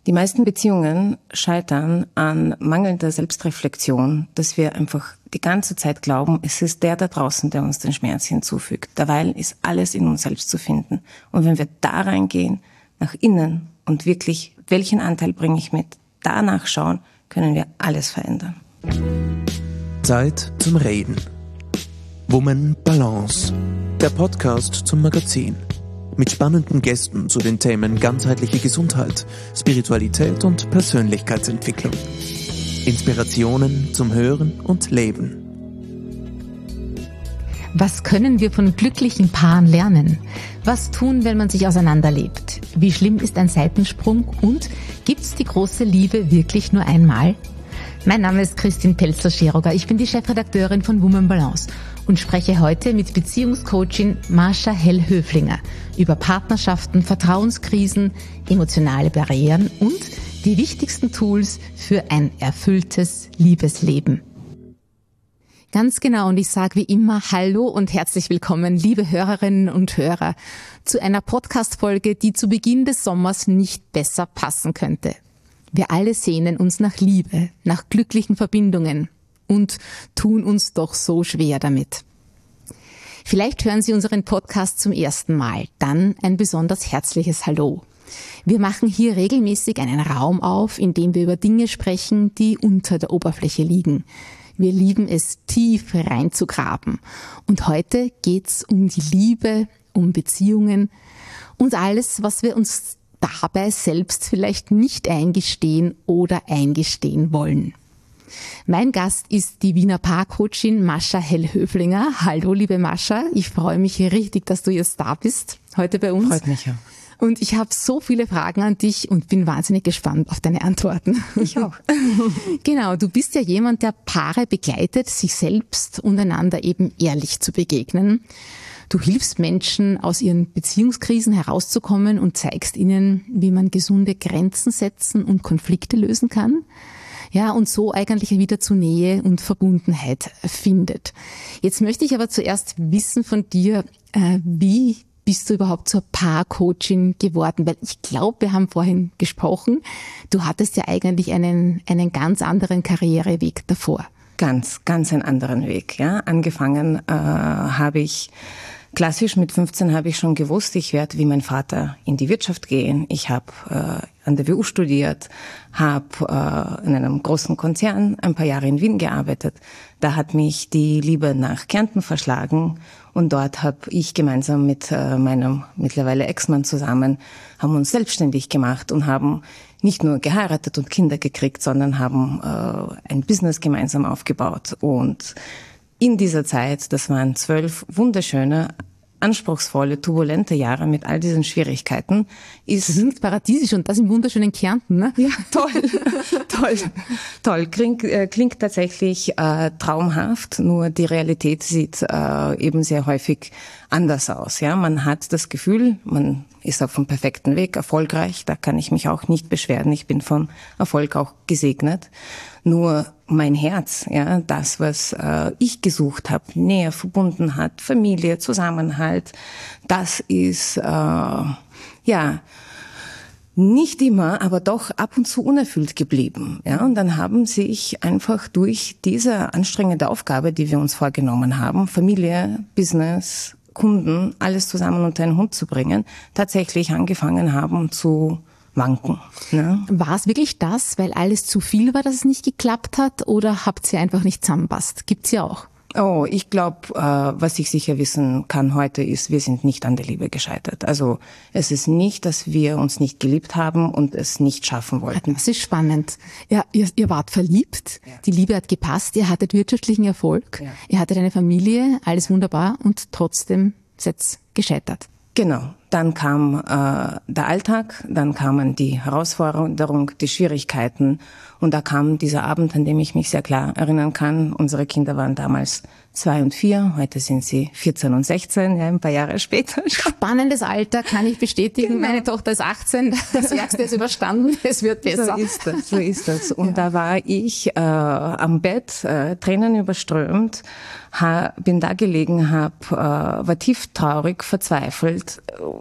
Die meisten Beziehungen scheitern an mangelnder Selbstreflexion, dass wir einfach die ganze Zeit glauben, es ist der da draußen, der uns den Schmerz hinzufügt. Derweil ist alles in uns selbst zu finden. Und wenn wir da reingehen, nach innen und wirklich, welchen Anteil bringe ich mit, danach schauen, können wir alles verändern. Zeit zum Reden. Woman Balance. Der Podcast zum Magazin. Mit spannenden Gästen zu den Themen ganzheitliche Gesundheit, Spiritualität und Persönlichkeitsentwicklung. Inspirationen zum Hören und Leben. Was können wir von glücklichen Paaren lernen? Was tun, wenn man sich auseinanderlebt? Wie schlimm ist ein Seitensprung? Und gibt's die große Liebe wirklich nur einmal? Mein Name ist Christine Pelzer-Scheroger. Ich bin die Chefredakteurin von Woman Balance und spreche heute mit Beziehungscoachin Mascha Hell-Höflinger über Partnerschaften, Vertrauenskrisen, emotionale Barrieren und die wichtigsten Tools für ein erfülltes Liebesleben. Ganz genau, und ich sage wie immer Hallo und herzlich willkommen, liebe Hörerinnen und Hörer, zu einer Podcast-Folge, die zu Beginn des Sommers nicht besser passen könnte. Wir alle sehnen uns nach Liebe, nach glücklichen Verbindungen und tun uns doch so schwer damit. Vielleicht hören Sie unseren Podcast zum ersten Mal, dann ein besonders herzliches Hallo. Wir machen hier regelmäßig einen Raum auf, in dem wir über Dinge sprechen, die unter der Oberfläche liegen. Wir lieben es, tief reinzugraben. Und heute geht's um die Liebe, um Beziehungen und alles, was wir uns dabei selbst vielleicht nicht eingestehen oder eingestehen wollen. Mein Gast ist die Wiener Paarcoachin Mascha Hell-Höflinger. Hallo, liebe Mascha, ich freue mich richtig, dass du jetzt da bist, heute bei uns. Freut mich ja. Und ich habe so viele Fragen an dich und bin wahnsinnig gespannt auf deine Antworten. Ich auch. Genau, du bist ja jemand, der Paare begleitet, sich selbst und einander eben ehrlich zu begegnen. Du hilfst Menschen, aus ihren Beziehungskrisen herauszukommen und zeigst ihnen, wie man gesunde Grenzen setzen und Konflikte lösen kann. Ja, und so eigentlich wieder zu Nähe und Verbundenheit findet. Jetzt möchte ich aber zuerst wissen von dir, wie bist du überhaupt zur Paarcoachin geworden? Weil ich glaube, wir haben vorhin gesprochen, du hattest ja eigentlich einen ganz anderen Karriereweg davor. Ganz einen anderen Weg. Ja. Angefangen habe ich klassisch, mit 15 habe ich schon gewusst, ich werde wie mein Vater in die Wirtschaft gehen. Ich habe an der WU studiert, habe in einem großen Konzern ein paar Jahre in Wien gearbeitet. Da hat mich die Liebe nach Kärnten verschlagen und dort habe ich gemeinsam mit meinem mittlerweile Ex-Mann zusammen, haben uns selbstständig gemacht und haben nicht nur geheiratet und Kinder gekriegt, sondern haben ein Business gemeinsam aufgebaut. Und in dieser Zeit, das waren 12 wunderschöne, anspruchsvolle, turbulente Jahre mit all diesen Schwierigkeiten, ist... Das ist paradiesisch und das im wunderschönen Kärnten, ne? Ja, toll. Klingt tatsächlich traumhaft, nur die Realität sieht eben sehr häufig anders aus. Ja, man hat das Gefühl, man ist auf dem perfekten Weg, erfolgreich, da kann ich mich auch nicht beschweren, ich bin vom Erfolg auch gesegnet. Nur mein Herz, ja, das, was ich gesucht habe, Nähe, Verbundenheit, Familie, Zusammenhalt, das ist nicht immer, aber doch ab und zu unerfüllt geblieben. Ja, und dann haben sich einfach durch diese anstrengende Aufgabe, die wir uns vorgenommen haben, Familie, Business, Kunden, alles zusammen unter einen Hut zu bringen, tatsächlich angefangen haben zu wanken. Ne? War es wirklich das, weil alles zu viel war, dass es nicht geklappt hat, oder habt ihr einfach nicht zusammenpasst? Gibt's ja auch. Oh, ich glaube, was ich sicher wissen kann heute ist, wir sind nicht an der Liebe gescheitert. Also es ist nicht, dass wir uns nicht geliebt haben und es nicht schaffen wollten. Das ist spannend. Ja, ihr wart verliebt, ja. Die Liebe hat gepasst, ihr hattet wirtschaftlichen Erfolg, ja. Ihr hattet eine Familie, alles wunderbar und trotzdem seid ihr gescheitert. Genau. Dann kam der Alltag, dann kamen die Herausforderungen, die Schwierigkeiten und da kam dieser Abend, an dem ich mich sehr klar erinnern kann. Unsere Kinder waren damals 2 und 4, heute sind sie 14 und 16, ja, ein paar Jahre später. Spannendes Alter, kann ich bestätigen. Genau. Meine Tochter ist 18, das Ärgste ist überstanden, es wird besser. So ist das. Und da war ich am Bett, Tränen überströmt, bin da gelegen, war tief traurig, verzweifelt,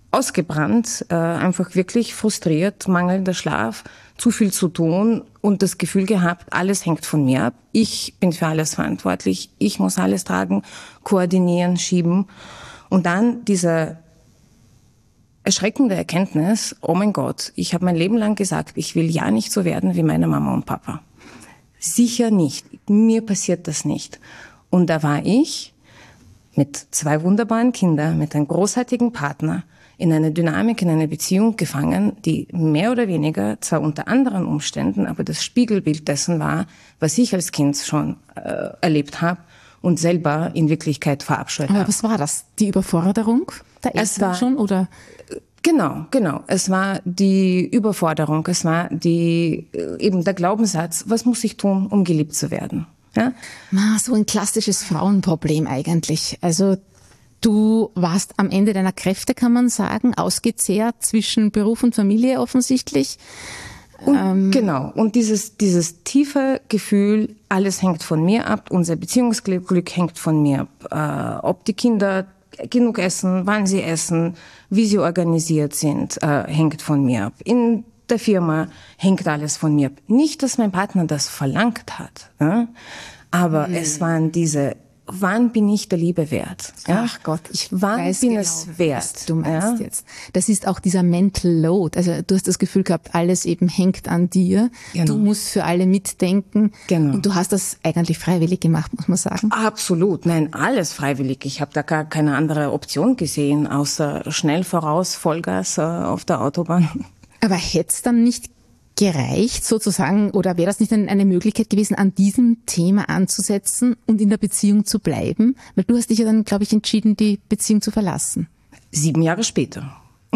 ausgebrannt, einfach wirklich frustriert, mangelnder Schlaf, zu viel zu tun und das Gefühl gehabt, alles hängt von mir ab. Ich bin für alles verantwortlich, ich muss alles tragen, koordinieren, schieben. Und dann diese erschreckende Erkenntnis, oh mein Gott, ich habe mein Leben lang gesagt, ich will ja nicht so werden wie meine Mama und Papa. Sicher nicht, mir passiert das nicht. Und da war ich mit 2 wunderbaren Kindern, mit einem großartigen Partner, in eine Dynamik, in eine Beziehung gefangen, die mehr oder weniger, zwar unter anderen Umständen, aber das Spiegelbild dessen war, was ich als Kind schon erlebt habe und selber in Wirklichkeit verabscheut habe. Aber was war das? Die Überforderung der Eltern schon, oder? Genau. Es war die Überforderung, es war eben der Glaubenssatz, was muss ich tun, um geliebt zu werden? Ja? So ein klassisches Frauenproblem eigentlich. Also du warst am Ende deiner Kräfte, kann man sagen, ausgezehrt zwischen Beruf und Familie offensichtlich. Und, genau. Und dieses tiefe Gefühl, alles hängt von mir ab, unser Beziehungsglück hängt von mir ab. Ob die Kinder genug essen, wann sie essen, wie sie organisiert sind, hängt von mir ab. In der Firma hängt alles von mir ab. Nicht, dass mein Partner das verlangt hat, aber es waren diese, wann bin ich der Liebe wert? Ja? Ach Gott, ich wann weiß bin genau, es wert? Was du meinst jetzt. Das ist auch dieser Mental Load. Also du hast das Gefühl gehabt, alles eben hängt an dir. Genau. Du musst für alle mitdenken. Genau. Und du hast das eigentlich freiwillig gemacht, muss man sagen. Absolut. Nein, alles freiwillig. Ich habe da gar keine andere Option gesehen, außer schnell voraus, Vollgas auf der Autobahn. Aber hätte es dann nicht gereicht sozusagen, oder wäre das nicht eine Möglichkeit gewesen, an diesem Thema anzusetzen und in der Beziehung zu bleiben? Weil du hast dich ja dann, glaube ich, entschieden, die Beziehung zu verlassen. 7 Jahre später.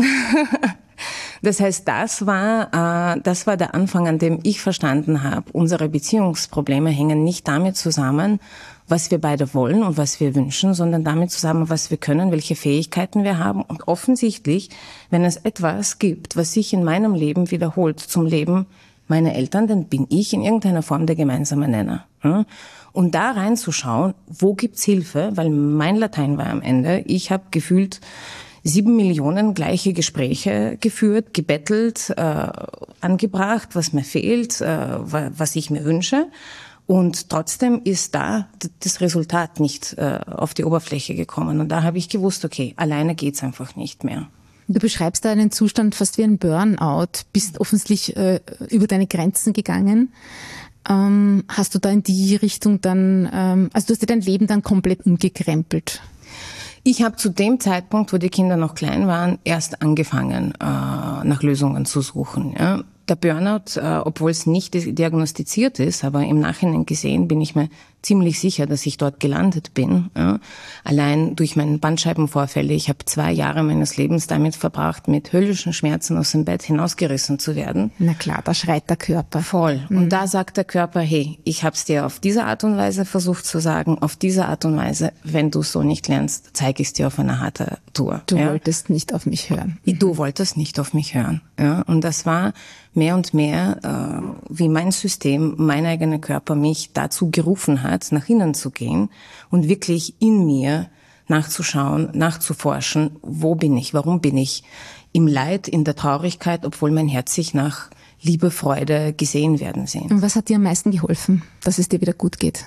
Das heißt, das war der Anfang, an dem ich verstanden habe, unsere Beziehungsprobleme hängen nicht damit zusammen, was wir beide wollen und was wir wünschen, sondern damit zusammen, was wir können, welche Fähigkeiten wir haben. Und offensichtlich, wenn es etwas gibt, was sich in meinem Leben wiederholt zum Leben meiner Eltern, dann bin ich in irgendeiner Form der gemeinsame Nenner. Und da reinzuschauen, wo gibt's Hilfe, weil mein Latein war am Ende, ich habe gefühlt 7 Millionen gleiche Gespräche geführt, gebettelt, angebracht, was mir fehlt, was ich mir wünsche. Und trotzdem ist da das Resultat nicht auf die Oberfläche gekommen. Und da habe ich gewusst, okay, alleine geht's einfach nicht mehr. Du beschreibst da einen Zustand fast wie ein Burnout, bist offensichtlich über deine Grenzen gegangen. Hast du da in die Richtung dann, also du hast dir dein Leben dann komplett umgekrempelt? Ich habe zu dem Zeitpunkt, wo die Kinder noch klein waren, erst angefangen, nach Lösungen zu suchen. Ja. Der Burnout, obwohl es nicht diagnostiziert ist, aber im Nachhinein gesehen bin ich mir ziemlich sicher, dass ich dort gelandet bin. Ja. Allein durch meine Bandscheibenvorfälle. Ich habe 2 Jahre meines Lebens damit verbracht, mit höllischen Schmerzen aus dem Bett hinausgerissen zu werden. Na klar, da schreit der Körper. Voll. Und da sagt der Körper, hey, ich habe es dir auf diese Art und Weise versucht zu sagen, auf diese Art und Weise, wenn du es so nicht lernst, zeige ich es dir auf eine harte Tour. Du wolltest nicht auf mich hören. Du wolltest nicht auf mich hören. Ja. Und das war mehr und mehr, wie mein System, mein eigener Körper mich dazu gerufen hat, nach innen zu gehen und wirklich in mir nachzuschauen, nachzuforschen, wo bin ich, warum bin ich im Leid, in der Traurigkeit, obwohl mein Herz sich nach Liebe, Freude, gesehen werden sehnt. Und was hat dir am meisten geholfen, dass es dir wieder gut geht?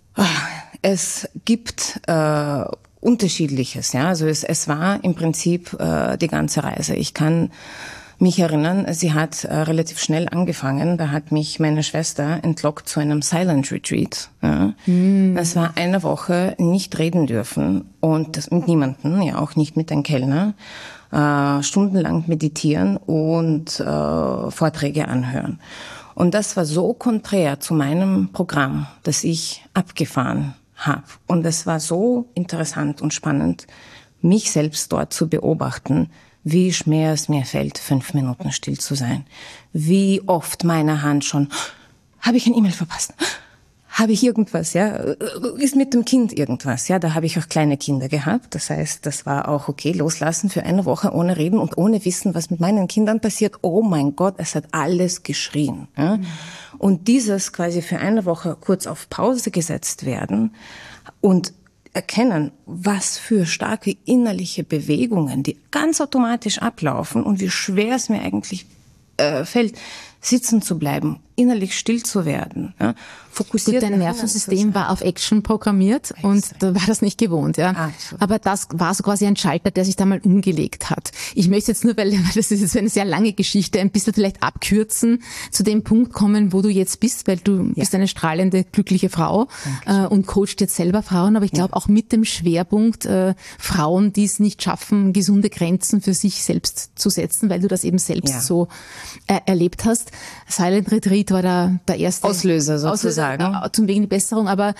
Es gibt Unterschiedliches, ja. Also es war im Prinzip die ganze Reise. Ich kann mich erinnern, sie hat relativ schnell angefangen. Da hat mich meine Schwester entlockt zu einem Silent Retreat. Ja. Das war 1 Woche nicht reden dürfen und das mit niemandem, ja auch nicht mit den Kellner. Stundenlang meditieren und Vorträge anhören. Und das war so konträr zu meinem Programm, das ich abgefahren habe. Und es war so interessant und spannend, mich selbst dort zu beobachten, wie schwer es mir fällt, 5 Minuten still zu sein. Wie oft meine Hand schon, habe ich ein E-Mail verpasst? Habe ich irgendwas, ja? Ist mit dem Kind irgendwas, ja? Da habe ich auch kleine Kinder gehabt. Das heißt, das war auch okay, loslassen für 1 Woche ohne reden und ohne wissen, was mit meinen Kindern passiert. Oh mein Gott, es hat alles geschrien. Ja? Und dieses quasi für 1 Woche kurz auf Pause gesetzt werden und erkennen, was für starke innerliche Bewegungen, die ganz automatisch ablaufen und wie schwer es mir eigentlich fällt, sitzen zu bleiben, innerlich still zu werden, ja, fokussiert. Gut, dein Nervensystem war auf Action programmiert und da war das nicht gewohnt, ja. Absolut. Aber das war so quasi ein Schalter, der sich da mal umgelegt hat. Ich möchte jetzt nur, weil das ist jetzt eine sehr lange Geschichte, ein bisschen vielleicht abkürzen, zu dem Punkt kommen, wo du jetzt bist, weil du bist eine strahlende, glückliche Frau und coachst jetzt selber Frauen, aber ich glaube auch mit dem Schwerpunkt Frauen, die es nicht schaffen, gesunde Grenzen für sich selbst zu setzen, weil du das eben selbst so erlebt hast. Silent Retreat war der erste Auslöser sozusagen. Zum Wegen die Besserung. Aber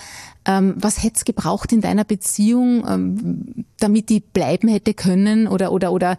was hätte es gebraucht in deiner Beziehung, damit die bleiben hätte können? Oder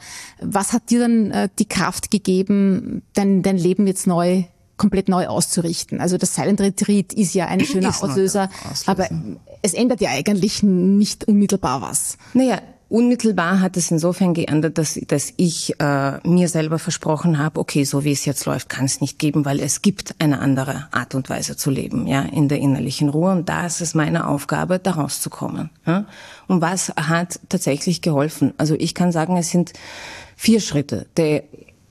was hat dir dann die Kraft gegeben, dein Leben jetzt komplett neu auszurichten? Also das Silent Retreat ist ja ein schöner Auslöser, aber es ändert ja eigentlich nicht unmittelbar was. Naja, unmittelbar hat es insofern geändert, dass ich mir selber versprochen habe, okay, so wie es jetzt läuft, kann es nicht geben, weil es gibt eine andere Art und Weise zu leben, ja, in der innerlichen Ruhe. Und da ist es meine Aufgabe, da rauszukommen. Ja? Und was hat tatsächlich geholfen? Also ich kann sagen, es sind 4 Schritte. Die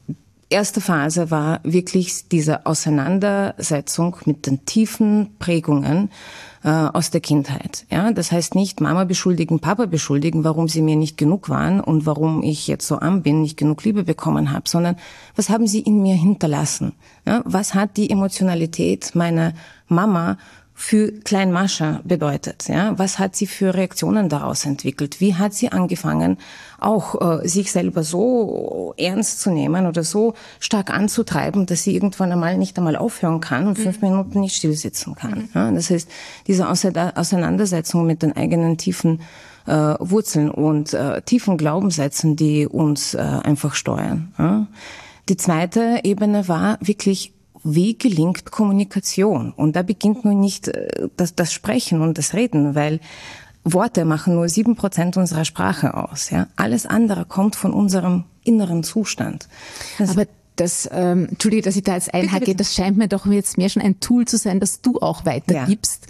erste Phase war wirklich diese Auseinandersetzung mit den tiefen Prägungen aus der Kindheit. Ja, das heißt nicht Mama beschuldigen, Papa beschuldigen, warum sie mir nicht genug waren und warum ich jetzt so arm bin, nicht genug Liebe bekommen habe, sondern was haben sie in mir hinterlassen? Ja, was hat die Emotionalität meiner Mama für Klein Mascha bedeutet? Ja, was hat sie für Reaktionen daraus entwickelt? Wie hat sie angefangen, auch sich selber so ernst zu nehmen oder so stark anzutreiben, dass sie irgendwann einmal nicht einmal aufhören kann und 5 Minuten nicht still sitzen kann? Ja, das heißt, diese Auseinandersetzung mit den eigenen tiefen Wurzeln und tiefen Glaubenssätzen, die uns einfach steuern. Ja. Die zweite Ebene war wirklich, wie gelingt Kommunikation? Und da beginnt nun nicht das Sprechen und das Reden, weil Worte machen nur 7% unserer Sprache aus. Ja? Alles andere kommt von unserem inneren Zustand. Aber Entschuldige, dass ich da jetzt einhacke, bitte. Das scheint mir doch jetzt mehr schon ein Tool zu sein, das du auch weitergibst.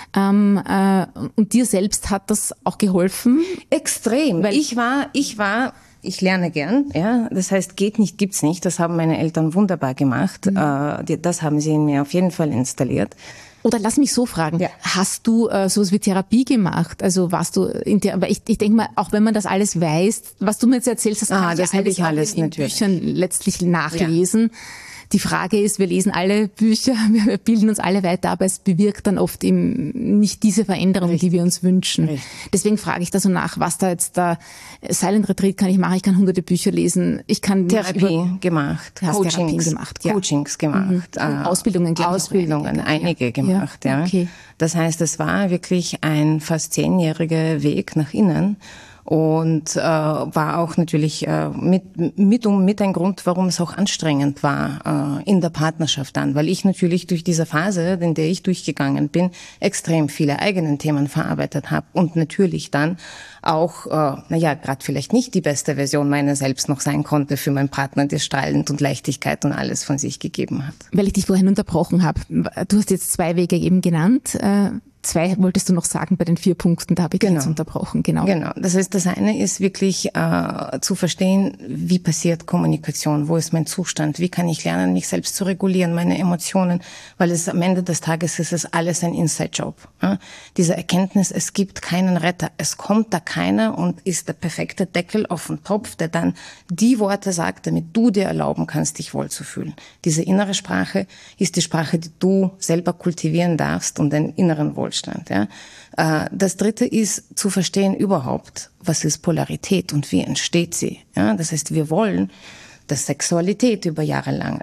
Ja. Und dir selbst hat das auch geholfen? Extrem. Weil ich lerne gern, ja. Das heißt, geht nicht, gibt's nicht. Das haben meine Eltern wunderbar gemacht. Das haben sie in mir auf jeden Fall installiert. Oder lass mich so fragen, hast du sowas wie Therapie gemacht? Also warst du aber ich denke mal, auch wenn man das alles weiß, was du mir jetzt erzählst, das kann das habe ich alles in Büchern letztlich nachlesen. Ja. Die Frage ist, wir lesen alle Bücher, wir bilden uns alle weiter, aber es bewirkt dann oft eben nicht diese Veränderung, die wir uns wünschen. Richtig. Deswegen frage ich da so nach, was da jetzt Silent Retreat kann ich machen, ich kann 100 Bücher lesen, ich kann Therapie gemacht, Coachings gemacht, Coachings gemacht, Ausbildungen, einige gemacht, ja. Okay. Das heißt, es war wirklich ein fast 10-jähriger Weg nach innen. Und war auch natürlich mit ein Grund, warum es auch anstrengend war in der Partnerschaft dann, weil ich natürlich durch diese Phase, in der ich durchgegangen bin, extrem viele eigenen Themen verarbeitet habe und natürlich dann auch, gerade vielleicht nicht die beste Version meiner selbst noch sein konnte für meinen Partner, der strahlend und Leichtigkeit und alles von sich gegeben hat. Weil ich dich vorhin unterbrochen habe, du hast jetzt 2 Wege eben genannt. 2 wolltest du noch sagen bei den 4 Punkten, da habe ich dich jetzt unterbrochen. Genau. Das heißt, das eine ist wirklich zu verstehen, wie passiert Kommunikation, wo ist mein Zustand, wie kann ich lernen, mich selbst zu regulieren, meine Emotionen, weil es am Ende des Tages ist es alles ein Inside-Job. Ja? Diese Erkenntnis, es gibt keinen Retter, es kommt da keiner und ist der perfekte Deckel auf den Topf, der dann die Worte sagt, damit du dir erlauben kannst, dich wohlzufühlen. Diese innere Sprache ist die Sprache, die du selber kultivieren darfst und den inneren Wohlstand. Ja. Das dritte ist zu verstehen überhaupt, was ist Polarität und wie entsteht sie. Ja. Das heißt, wir wollen, dass Sexualität über Jahre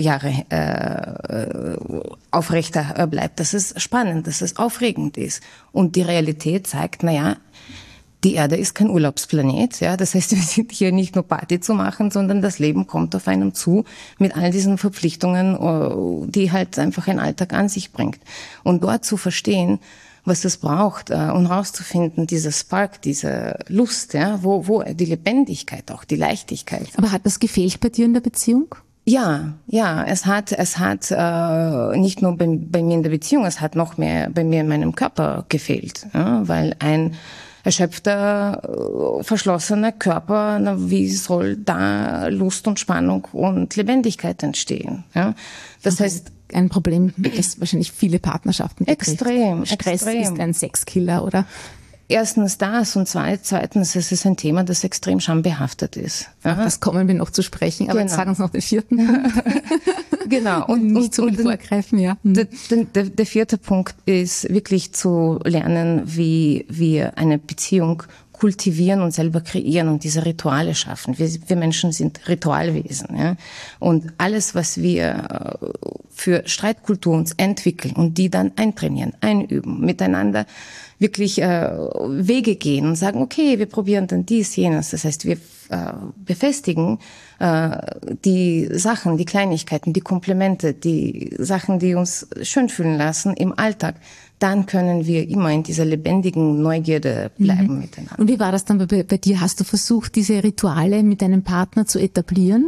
aufrechter bleibt, dass es spannend, dass es aufregend ist. Und die Realität zeigt, die Erde ist kein Urlaubsplanet, ja. Das heißt, wir sind hier nicht nur Party zu machen, sondern das Leben kommt auf einem zu mit all diesen Verpflichtungen, die halt einfach ein Alltag an sich bringt. Und dort zu verstehen, was es braucht, und rauszufinden, dieser Spark, diese Lust, ja, wo die Lebendigkeit auch, die Leichtigkeit. Aber hat das gefehlt bei dir in der Beziehung? Ja, es hat nicht nur bei mir in der Beziehung, es hat noch mehr bei mir in meinem Körper gefehlt, ja, weil ein erschöpfter, verschlossener Körper, wie soll da Lust und Spannung und Lebendigkeit entstehen? Ja? Das heißt, ein Problem, das wahrscheinlich viele Partnerschaften betrifft. Stress ist ein Sexkiller, oder? Erstens das und zweitens, es ist ein Thema, das extrem schambehaftet ist. Auf das kommen wir noch zu sprechen, aber jetzt sagen uns noch den vierten Punkt. Genau. Und nicht zu vorgreifen, ja. Der vierte Punkt ist wirklich zu lernen, wie wir eine Beziehung kultivieren und selber kreieren und diese Rituale schaffen. Wir Menschen sind Ritualwesen, ja. Und alles, was wir für Streitkultur uns entwickeln und die dann eintrainieren, einüben, miteinander wirklich Wege gehen und sagen, okay, wir probieren dann dies, jenes. Das heißt, wir befestigen die Sachen, die Kleinigkeiten, die Komplimente, die Sachen, die uns schön fühlen lassen im Alltag. Dann können wir immer in dieser lebendigen Neugierde bleiben miteinander. Und wie war das dann bei dir? Hast du versucht, diese Rituale mit deinem Partner zu etablieren?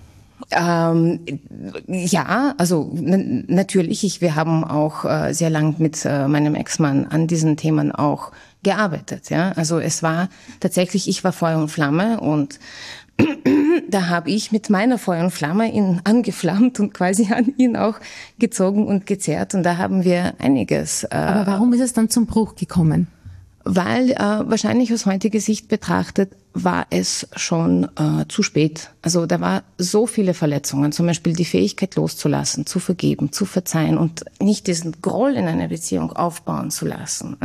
Ja, also natürlich. Wir haben auch sehr lang mit meinem Ex-Mann an diesen Themen auch gearbeitet. Ja, also es war tatsächlich, ich war Feuer und Flamme und da habe ich mit meiner Feuer und Flamme ihn angeflammt und quasi an ihn auch gezogen und gezerrt. Und da haben wir einiges. Aber warum ist es dann zum Bruch gekommen? Weil wahrscheinlich aus heutiger Sicht betrachtet war es schon zu spät. Also da war so viele Verletzungen, zum Beispiel die Fähigkeit loszulassen, zu vergeben, zu verzeihen und nicht diesen Groll in einer Beziehung aufbauen zu lassen.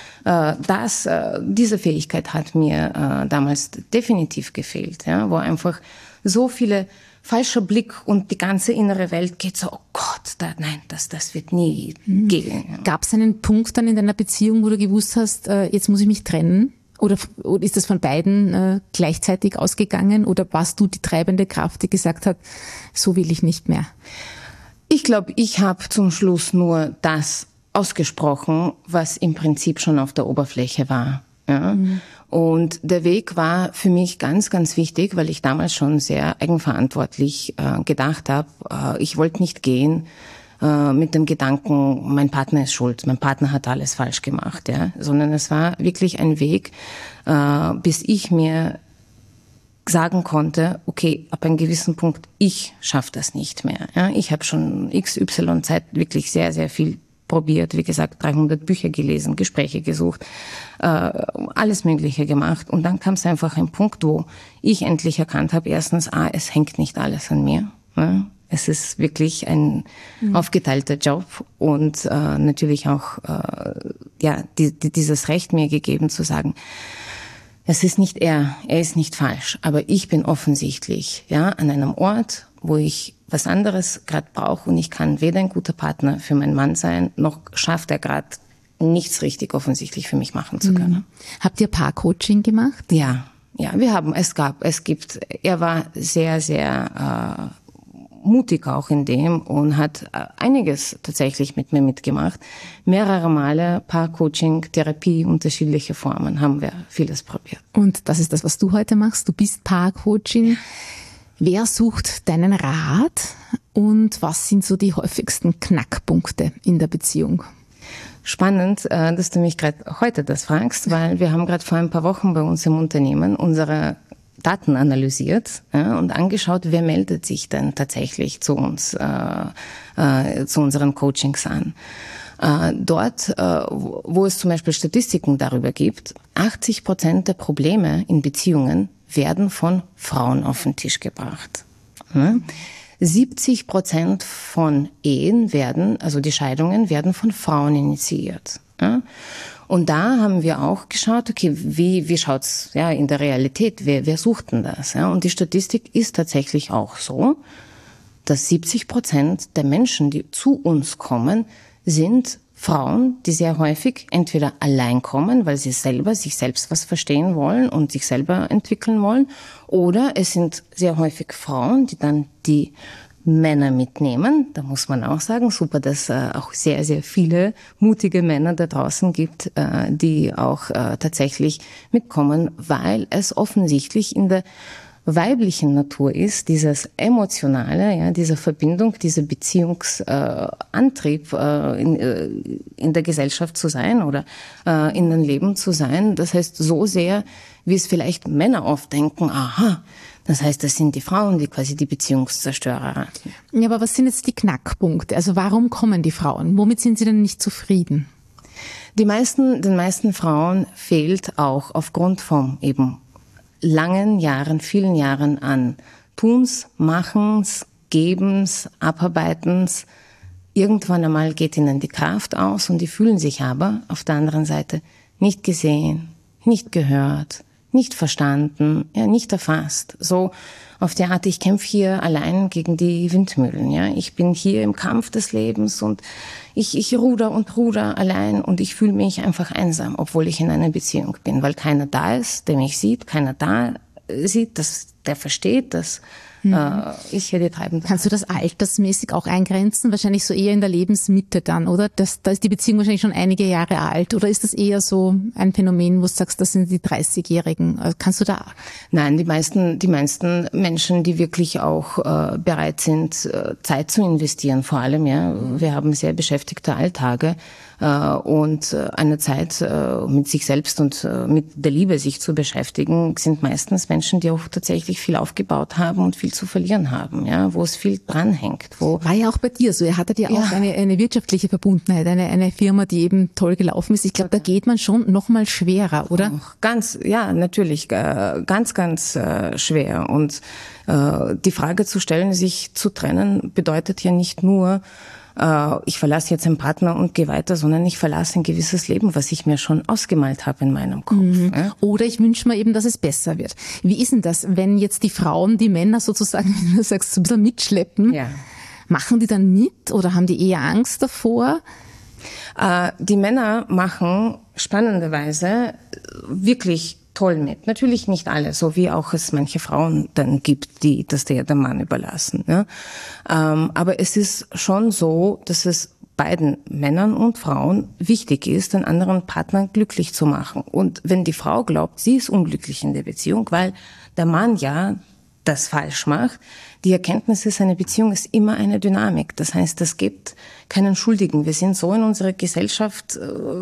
Diese Fähigkeit hat mir damals definitiv gefehlt, ja, wo einfach so viele falscher Blick und die ganze innere Welt geht so, oh Gott, das wird nie gehen. Gab es einen Punkt dann in deiner Beziehung, wo du gewusst hast, jetzt muss ich mich trennen? Oder ist das von beiden gleichzeitig ausgegangen? Oder warst du die treibende Kraft, die gesagt hat, so will ich nicht mehr? Ich glaube, ich habe zum Schluss nur das ausgesprochen, was im Prinzip schon auf der Oberfläche war. Ja? Und der Weg war für mich ganz, ganz wichtig, weil ich damals schon sehr eigenverantwortlich gedacht habe. Ich wollte nicht gehen mit dem Gedanken, mein Partner ist schuld, mein Partner hat alles falsch gemacht, ja, sondern es war wirklich ein Weg, bis ich mir sagen konnte, okay, ab einem gewissen Punkt, ich schaffe das nicht mehr. Ja, ich habe schon XY Zeit wirklich sehr, sehr viel probiert, wie gesagt, 300 Bücher gelesen, Gespräche gesucht, alles Mögliche gemacht. Und dann kam es einfach ein Punkt, wo ich endlich erkannt habe, erstens, es hängt nicht alles an mir. Ja? Es ist wirklich ein aufgeteilter Job und natürlich auch dieses Recht mir gegeben zu sagen, es ist nicht er ist nicht falsch, aber ich bin offensichtlich an einem Ort, wo ich was anderes gerade brauche und ich kann weder ein guter Partner für meinen Mann sein, noch schafft er gerade nichts richtig offensichtlich für mich machen zu können. Habt ihr Paarcoaching gemacht? Ja, wir haben, er war sehr, sehr mutig auch in dem und hat einiges tatsächlich mit mir mitgemacht. Mehrere Male Paarcoaching, Therapie, unterschiedliche Formen, haben wir vieles probiert. Und das ist das, was du heute machst? Du bist Paarcoaching. Wer sucht deinen Rat und was sind so die häufigsten Knackpunkte in der Beziehung? Spannend, dass du mich gerade heute das fragst, weil wir haben gerade vor ein paar Wochen bei uns im Unternehmen unsere Daten analysiert und angeschaut, wer meldet sich denn tatsächlich zu uns, zu unseren Coachings an. Dort, wo es zum Beispiel Statistiken darüber gibt, 80% der Probleme in Beziehungen werden von Frauen auf den Tisch gebracht. 70% von Ehen also die Scheidungen werden von Frauen initiiert. Und da haben wir auch geschaut, okay, wie schaut's in der Realität, wer sucht denn das? Und die Statistik ist tatsächlich auch so, dass 70% der Menschen, die zu uns kommen, sind Frauen, die sehr häufig entweder allein kommen, weil sie sich selbst was verstehen wollen und sich selber entwickeln wollen, oder es sind sehr häufig Frauen, die dann die Männer mitnehmen. Da muss man auch sagen, super, dass auch sehr, sehr viele mutige Männer da draußen gibt, die auch tatsächlich mitkommen, weil es offensichtlich in der weiblichen Natur ist, dieses Emotionale, ja, diese Verbindung, dieser Beziehungsantrieb in der Gesellschaft zu sein oder in dem Leben zu sein. Das heißt, so sehr, wie es vielleicht Männer oft denken, aha, das heißt, das sind die Frauen, die quasi die Beziehungszerstörer. Ja, aber was sind jetzt die Knackpunkte? Also warum kommen die Frauen? Womit sind sie denn nicht zufrieden? Den meisten Frauen fehlt auch aufgrund von eben langen Jahren, vielen Jahren an Tuns, Machens, Gebens, Abarbeitens. Irgendwann einmal geht ihnen die Kraft aus und die fühlen sich aber auf der anderen Seite nicht gesehen, nicht gehört, nicht verstanden, ja, nicht erfasst. So auf die Art, ich kämpfe hier allein gegen die Windmühlen. Ja, ich bin hier im Kampf des Lebens und ich ruder allein und ich fühle mich einfach einsam, obwohl ich in einer Beziehung bin, weil keiner da ist, der mich sieht, keiner da sieht, der versteht, dass ich hier die Treibende. Kannst du das altersmäßig auch eingrenzen? Wahrscheinlich so eher in der Lebensmitte dann, oder? Da ist die Beziehung wahrscheinlich schon einige Jahre alt. Oder ist das eher so ein Phänomen, wo du sagst, das sind die 30-Jährigen? Kannst du da? Nein, die meisten Menschen, die wirklich auch bereit sind, Zeit zu investieren, vor allem, ja. Wir haben sehr beschäftigte Alltage und eine Zeit mit sich selbst und mit der Liebe sich zu beschäftigen, sind meistens Menschen, die auch tatsächlich viel aufgebaut haben und viel zu verlieren haben, ja, wo es viel dranhängt. War ja auch bei dir so. Ihr hattet ja auch eine wirtschaftliche Verbundenheit, eine Firma, die eben toll gelaufen ist. Ich glaube, da geht man schon noch mal schwerer, oder? Natürlich, ganz schwer. Und die Frage zu stellen, sich zu trennen, bedeutet ja nicht nur, ich verlasse jetzt einen Partner und gehe weiter, sondern ich verlasse ein gewisses Leben, was ich mir schon ausgemalt habe in meinem Kopf. Ja? Oder ich wünsche mir eben, dass es besser wird. Wie ist denn das, wenn jetzt die Frauen die Männer sozusagen, wie du sagst, so ein bisschen mitschleppen? Ja. Machen die dann mit oder haben die eher Angst davor? Die Männer machen spannenderweise wirklich toll mit. Natürlich nicht alle, so wie auch es manche Frauen dann gibt, die das der Mann überlassen. Ja? Aber es ist schon so, dass es beiden Männern und Frauen wichtig ist, den anderen Partner glücklich zu machen. Und wenn die Frau glaubt, sie ist unglücklich in der Beziehung, weil der Mann ja das falsch macht, die Erkenntnis ist, eine Beziehung ist immer eine Dynamik. Das heißt, es gibt keinen Schuldigen. Wir sind so in unserer Gesellschaft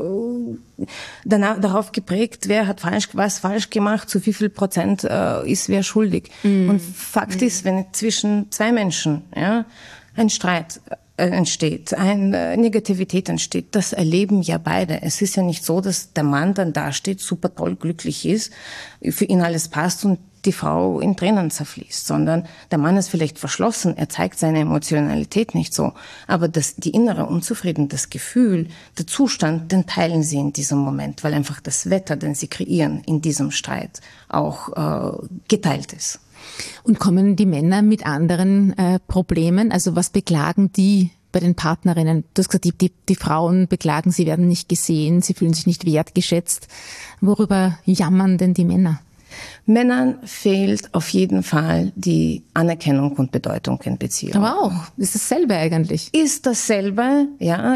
darauf geprägt, wer hat was falsch gemacht, zu wie viel Prozent ist wer schuldig. Und Fakt ist, wenn zwischen zwei Menschen ein Streit entsteht, eine Negativität entsteht, das erleben ja beide. Es ist ja nicht so, dass der Mann dann dasteht, super toll, glücklich ist, für ihn alles passt und die Frau in Tränen zerfließt, sondern der Mann ist vielleicht verschlossen, er zeigt seine Emotionalität nicht so, aber die innere Unzufriedenheit, das Gefühl, der Zustand, den teilen sie in diesem Moment, weil einfach das Wetter, den sie kreieren in diesem Streit, auch geteilt ist. Und kommen die Männer mit anderen Problemen? Also was beklagen die bei den Partnerinnen? Du hast gesagt, die Frauen beklagen, sie werden nicht gesehen, sie fühlen sich nicht wertgeschätzt. Worüber jammern denn die Männer? Männern fehlt auf jeden Fall die Anerkennung und Bedeutung in Beziehungen. Aber auch, ist dasselbe eigentlich. Ist dasselbe.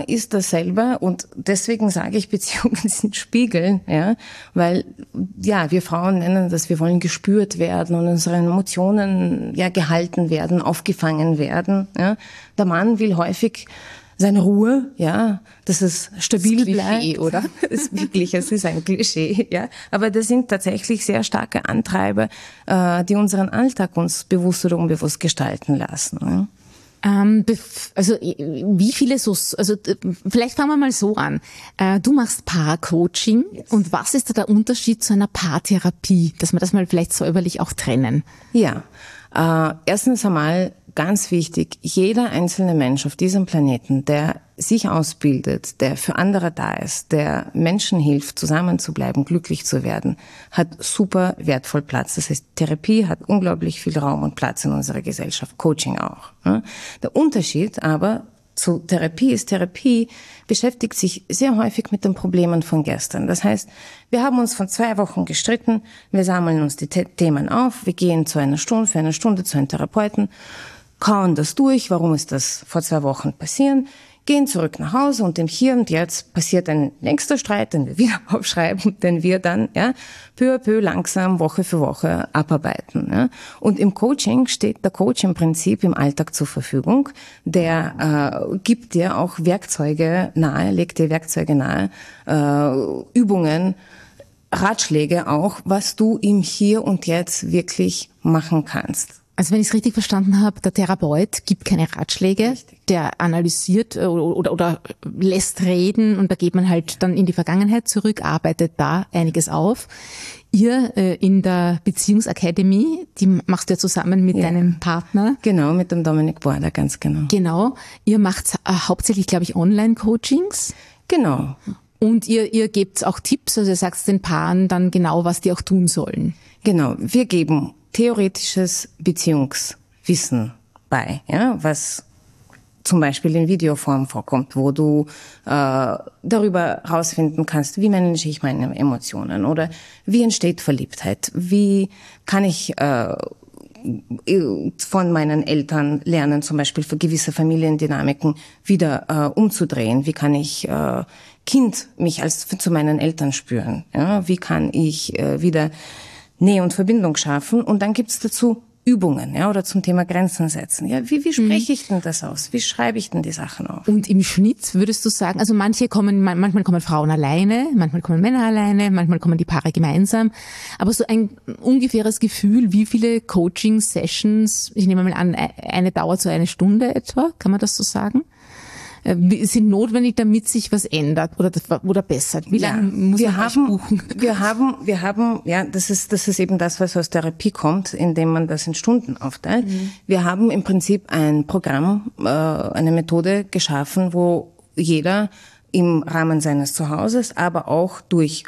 Und deswegen sage ich, Beziehungen sind Spiegeln, ja, weil, ja, wir Frauen nennen das, wir wollen gespürt werden und unsere Emotionen, ja, gehalten werden, aufgefangen werden, ja. Der Mann will häufig seine Ruhe, ja, dass es stabil bleibt. Klischee, oder? Es ist ein Klischee, ja. Aber das sind tatsächlich sehr starke Antreiber, die unseren Alltag uns bewusst oder unbewusst gestalten lassen. Ja. Also wie viele vielleicht fangen wir mal so an. Du machst Paarcoaching. Yes. Und was ist da der Unterschied zu einer Paartherapie? Dass wir das mal vielleicht säuberlich auch trennen. Ja, erstens einmal ganz wichtig, jeder einzelne Mensch auf diesem Planeten, der sich ausbildet, der für andere da ist, der Menschen hilft, zusammenzubleiben, glücklich zu werden, hat super wertvoll Platz. Das heißt, Therapie hat unglaublich viel Raum und Platz in unserer Gesellschaft, Coaching auch. Der Unterschied aber zu Therapie beschäftigt sich sehr häufig mit den Problemen von gestern. Das heißt, wir haben uns vor 2 Wochen gestritten, wir sammeln uns die Themen auf, wir gehen für eine Stunde zu einem Therapeuten, kauen das durch, warum ist das vor 2 Wochen passiert, gehen zurück nach Hause und im Hier und Jetzt passiert ein nächster Streit, den wir wieder aufschreiben, den wir dann peu à peu langsam Woche für Woche abarbeiten. Ja. Und im Coaching steht der Coach im Prinzip im Alltag zur Verfügung. Der gibt dir auch Werkzeuge nahe, legt dir Werkzeuge nahe, Übungen, Ratschläge auch, was du im Hier und Jetzt wirklich machen kannst. Also wenn ich es richtig verstanden habe, der Therapeut gibt keine Ratschläge, richtig. Der analysiert oder lässt reden und da geht man halt dann in die Vergangenheit zurück, arbeitet da einiges auf. Ihr in der Beziehungsakademie, die machst du ja zusammen mit deinem Partner. Genau, mit dem Dominik Border, ganz genau. Genau, ihr macht hauptsächlich, glaube ich, Online-Coachings. Genau. Und ihr gebt auch Tipps, also ihr sagt den Paaren dann genau, was die auch tun sollen. Genau, wir geben theoretisches Beziehungswissen bei, was zum Beispiel in Videoform vorkommt, wo du darüber herausfinden kannst, wie manage ich meine Emotionen oder wie entsteht Verliebtheit, wie kann ich von meinen Eltern lernen, zum Beispiel für gewisse Familiendynamiken wieder umzudrehen, wie kann ich Kind mich zu meinen Eltern spüren, wie kann ich wieder Nähe und Verbindung schaffen. Und dann gibt's dazu Übungen, oder zum Thema Grenzen setzen. Ja, wie spreche ich denn das aus? Wie schreibe ich denn die Sachen auf? Und im Schnitt würdest du sagen, also manchmal kommen Frauen alleine, manchmal kommen Männer alleine, manchmal kommen die Paare gemeinsam. Aber so ein ungefähres Gefühl, wie viele Coaching-Sessions, ich nehme mal an, eine dauert so 1 Stunde etwa, kann man das so sagen? Sind notwendig, damit sich was ändert oder bessert? Wie lange muss man das buchen? Wir haben, das ist eben das, was aus Therapie kommt, indem man das in Stunden aufteilt. Wir haben im Prinzip ein Programm, eine Methode geschaffen, wo jeder im Rahmen seines Zuhauses, aber auch durch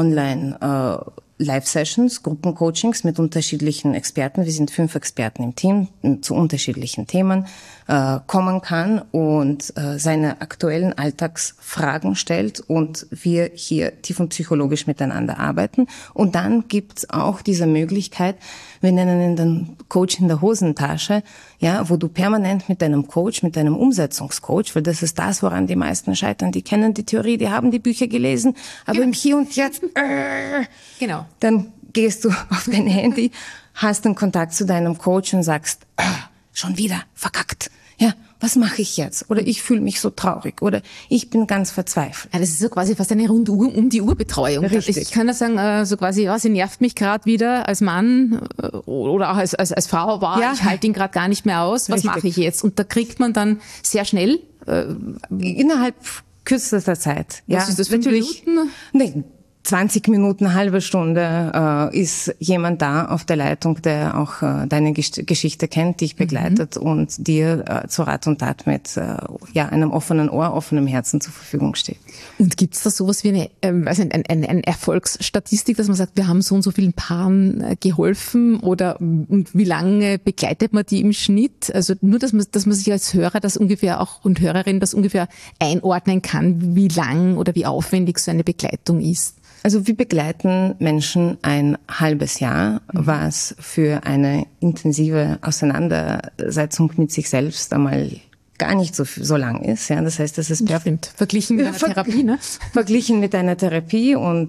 Online Live-Sessions, Gruppencoachings mit unterschiedlichen Experten, wir sind 5 Experten im Team, zu unterschiedlichen Themen, kommen kann und seine aktuellen Alltagsfragen stellt und wir hier tiefenpsychologisch miteinander arbeiten. Und dann gibt's auch diese Möglichkeit, wir nennen ihn den Coach in der Hosentasche, wo du permanent mit deinem Coach, mit deinem Umsetzungscoach, weil das ist das, woran die meisten scheitern, die kennen die Theorie, die haben die Bücher gelesen, aber im Hier und Jetzt, genau. Dann gehst du auf dein Handy, hast einen Kontakt zu deinem Coach und sagst, schon wieder verkackt. Ja, was mache ich jetzt? Oder ich fühle mich so traurig oder ich bin ganz verzweifelt. Ja, das ist so quasi fast eine Rund-um-die-Uhr-Betreuung. Richtig. Ich kann da sagen, so quasi, sie nervt mich gerade wieder als Mann oder auch als Frau, ich halte ihn gerade gar nicht mehr aus, was mache ich jetzt? Und da kriegt man dann sehr schnell innerhalb kürzester Zeit. Was ist das, 5 Minuten? Nee, 20 Minuten, eine halbe Stunde ist jemand da auf der Leitung, der auch deine Geschichte kennt, dich begleitet und dir zu Rat und Tat mit einem offenen Ohr, offenem Herzen zur Verfügung steht. Und gibt's da sowas wie eine Erfolgsstatistik, dass man sagt, wir haben so und so vielen Paaren geholfen oder wie lange begleitet man die im Schnitt? Also nur, dass man sich als Hörer das ungefähr auch und Hörerin das ungefähr einordnen kann, wie lang oder wie aufwendig so eine Begleitung ist. Also wir begleiten Menschen ein halbes Jahr, was für eine intensive Auseinandersetzung mit sich selbst einmal gar nicht so lang ist. Ja, das heißt, das ist perfekt. Verglichen mit einer Therapie, ne? Verglichen mit einer Therapie und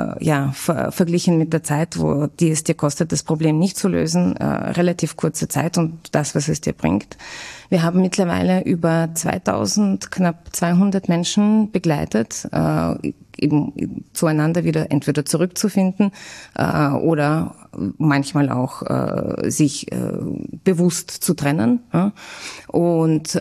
verglichen mit der Zeit, die es dir kostet, das Problem nicht zu lösen, relativ kurze Zeit und das, was es dir bringt. Wir haben mittlerweile über 2000, knapp 200 Menschen begleitet, eben zueinander wieder entweder zurückzufinden oder manchmal auch sich bewusst zu trennen. Und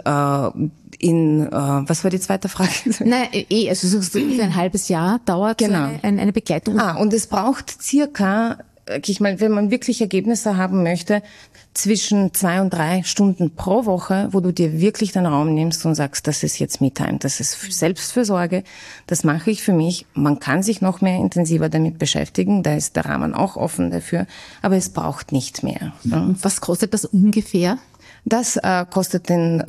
was war die zweite Frage? Nein, also so ein halbes Jahr dauert genau. eine Begleitung. Und es braucht circa, wenn man wirklich Ergebnisse haben möchte, zwischen 2 und 3 Stunden pro Woche, wo du dir wirklich den Raum nimmst und sagst, das ist jetzt Me-Time, das ist Selbstfürsorge, das mache ich für mich. Man kann sich noch mehr intensiver damit beschäftigen, da ist der Rahmen auch offen dafür, aber es braucht nicht mehr. Was kostet das ungefähr? Das kostet den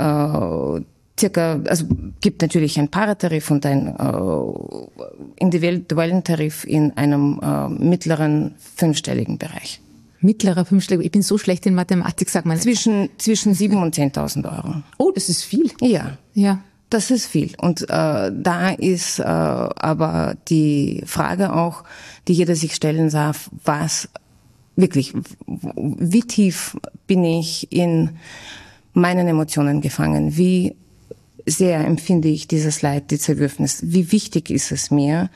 gibt natürlich einen Paartarif und einen individuellen Tarif in einem mittleren 5-stelligen Bereich. Mittlerer 5-stelliger, ich bin so schlecht in Mathematik, sag mal. Zwischen 7.000 und 10.000 Euro. Oh, das ist viel. Ja. Das ist viel. Und da ist aber die Frage auch, die jeder sich stellen darf, wie tief bin ich in meinen Emotionen gefangen? Wie sehr empfinde ich dieses Leid, die Zerwürfnis? Wie wichtig ist es mir,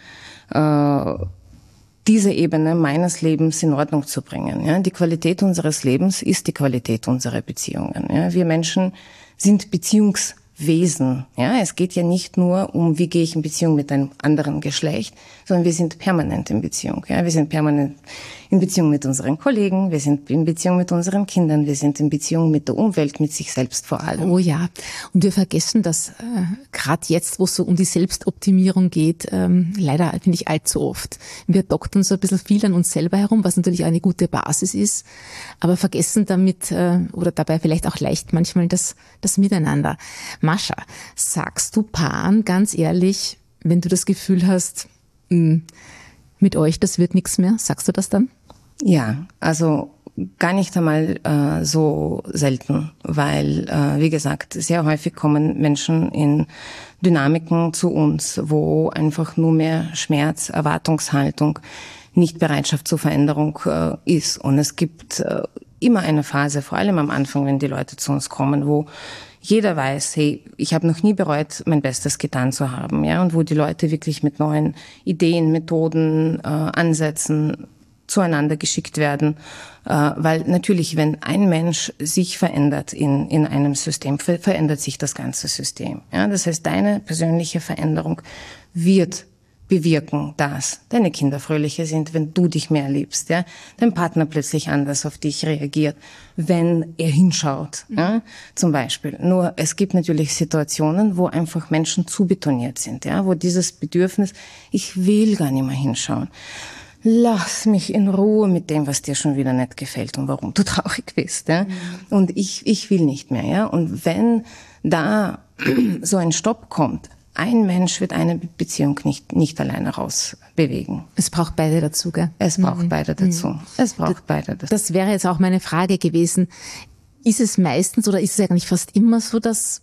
diese Ebene meines Lebens in Ordnung zu bringen? Ja? Die Qualität unseres Lebens ist die Qualität unserer Beziehungen. Ja? Wir Menschen sind Beziehungswesen. Ja? Es geht ja nicht nur um, wie gehe ich in Beziehung mit einem anderen Geschlecht, sondern wir sind permanent in Beziehung. Ja? Wir sind permanent in Beziehung mit unseren Kollegen, wir sind in Beziehung mit unseren Kindern, wir sind in Beziehung mit der Umwelt, mit sich selbst vor allem. Oh ja, und wir vergessen das gerade jetzt, wo es so um die Selbstoptimierung geht, leider finde ich allzu oft. Wir doktern so ein bisschen viel an uns selber herum, was natürlich eine gute Basis ist, aber vergessen damit oder dabei vielleicht auch leicht manchmal das Miteinander. Mascha, sagst du Paaren ganz ehrlich, wenn du das Gefühl hast, mit euch, das wird nichts mehr, sagst du das dann? Ja, also gar nicht einmal so selten, weil, wie gesagt, sehr häufig kommen Menschen in Dynamiken zu uns, wo einfach nur mehr Schmerz, Erwartungshaltung, Nichtbereitschaft zur Veränderung ist. Und es gibt immer eine Phase, vor allem am Anfang, wenn die Leute zu uns kommen, wo jeder weiß, hey, ich habe noch nie bereut, mein Bestes getan zu haben, ja, und wo die Leute wirklich mit neuen Ideen, Methoden, Ansätzen zueinander geschickt werden, weil natürlich, wenn ein Mensch sich verändert in einem System, verändert sich das ganze System. Ja, das heißt, deine persönliche Veränderung wird bewirken, dass deine Kinder fröhlicher sind, wenn du dich mehr liebst, ja, dein Partner plötzlich anders auf dich reagiert, wenn er hinschaut, ja, zum Beispiel. Nur es gibt natürlich Situationen, wo einfach Menschen zu betoniert sind, ja, wo dieses Bedürfnis, ich will gar nicht mehr hinschauen. Lass mich in Ruhe mit dem, was dir schon wieder nicht gefällt und warum du traurig bist, ja. Und ich will nicht mehr, ja. Und wenn da so ein Stopp kommt, ein Mensch wird eine Beziehung nicht alleine rausbewegen. Es braucht beide dazu, gell? Es braucht beide dazu. Es braucht beide dazu. Das wäre jetzt auch meine Frage gewesen. Ist es meistens oder ist es eigentlich fast immer so, dass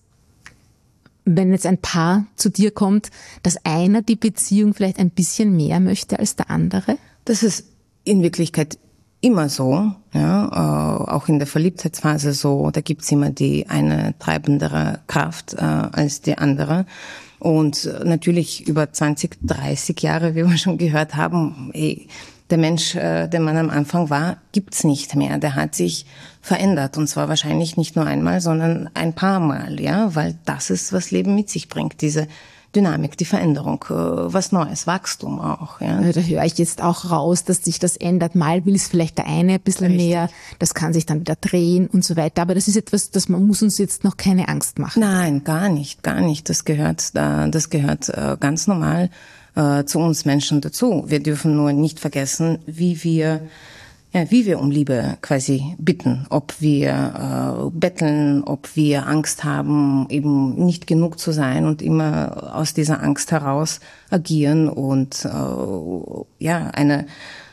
wenn jetzt ein Paar zu dir kommt, dass einer die Beziehung vielleicht ein bisschen mehr möchte als der andere? Das ist in Wirklichkeit immer so, ja, auch in der Verliebtheitsphase so. Da gibt's immer die eine treibendere Kraft als die andere. Und natürlich über 20, 30 Jahre, wie wir schon gehört haben, der Mensch, der man am Anfang war, gibt's nicht mehr. Der hat sich verändert. Und zwar wahrscheinlich nicht nur einmal, sondern ein paar Mal, ja, weil das ist, was Leben mit sich bringt. Diese Dynamik, die Veränderung, was Neues, Wachstum auch. Ja. Da höre ich jetzt auch raus, dass sich das ändert. Mal will es vielleicht der eine ein bisschen mehr, das kann sich dann wieder drehen und so weiter. Aber das ist etwas, das man muss uns jetzt noch keine Angst machen. Nein, gar nicht. Das gehört ganz normal zu uns Menschen dazu. Wir dürfen nur nicht vergessen, wie wir um Liebe quasi bitten, ob wir betteln, ob wir Angst haben, eben nicht genug zu sein und immer aus dieser Angst heraus agieren und eine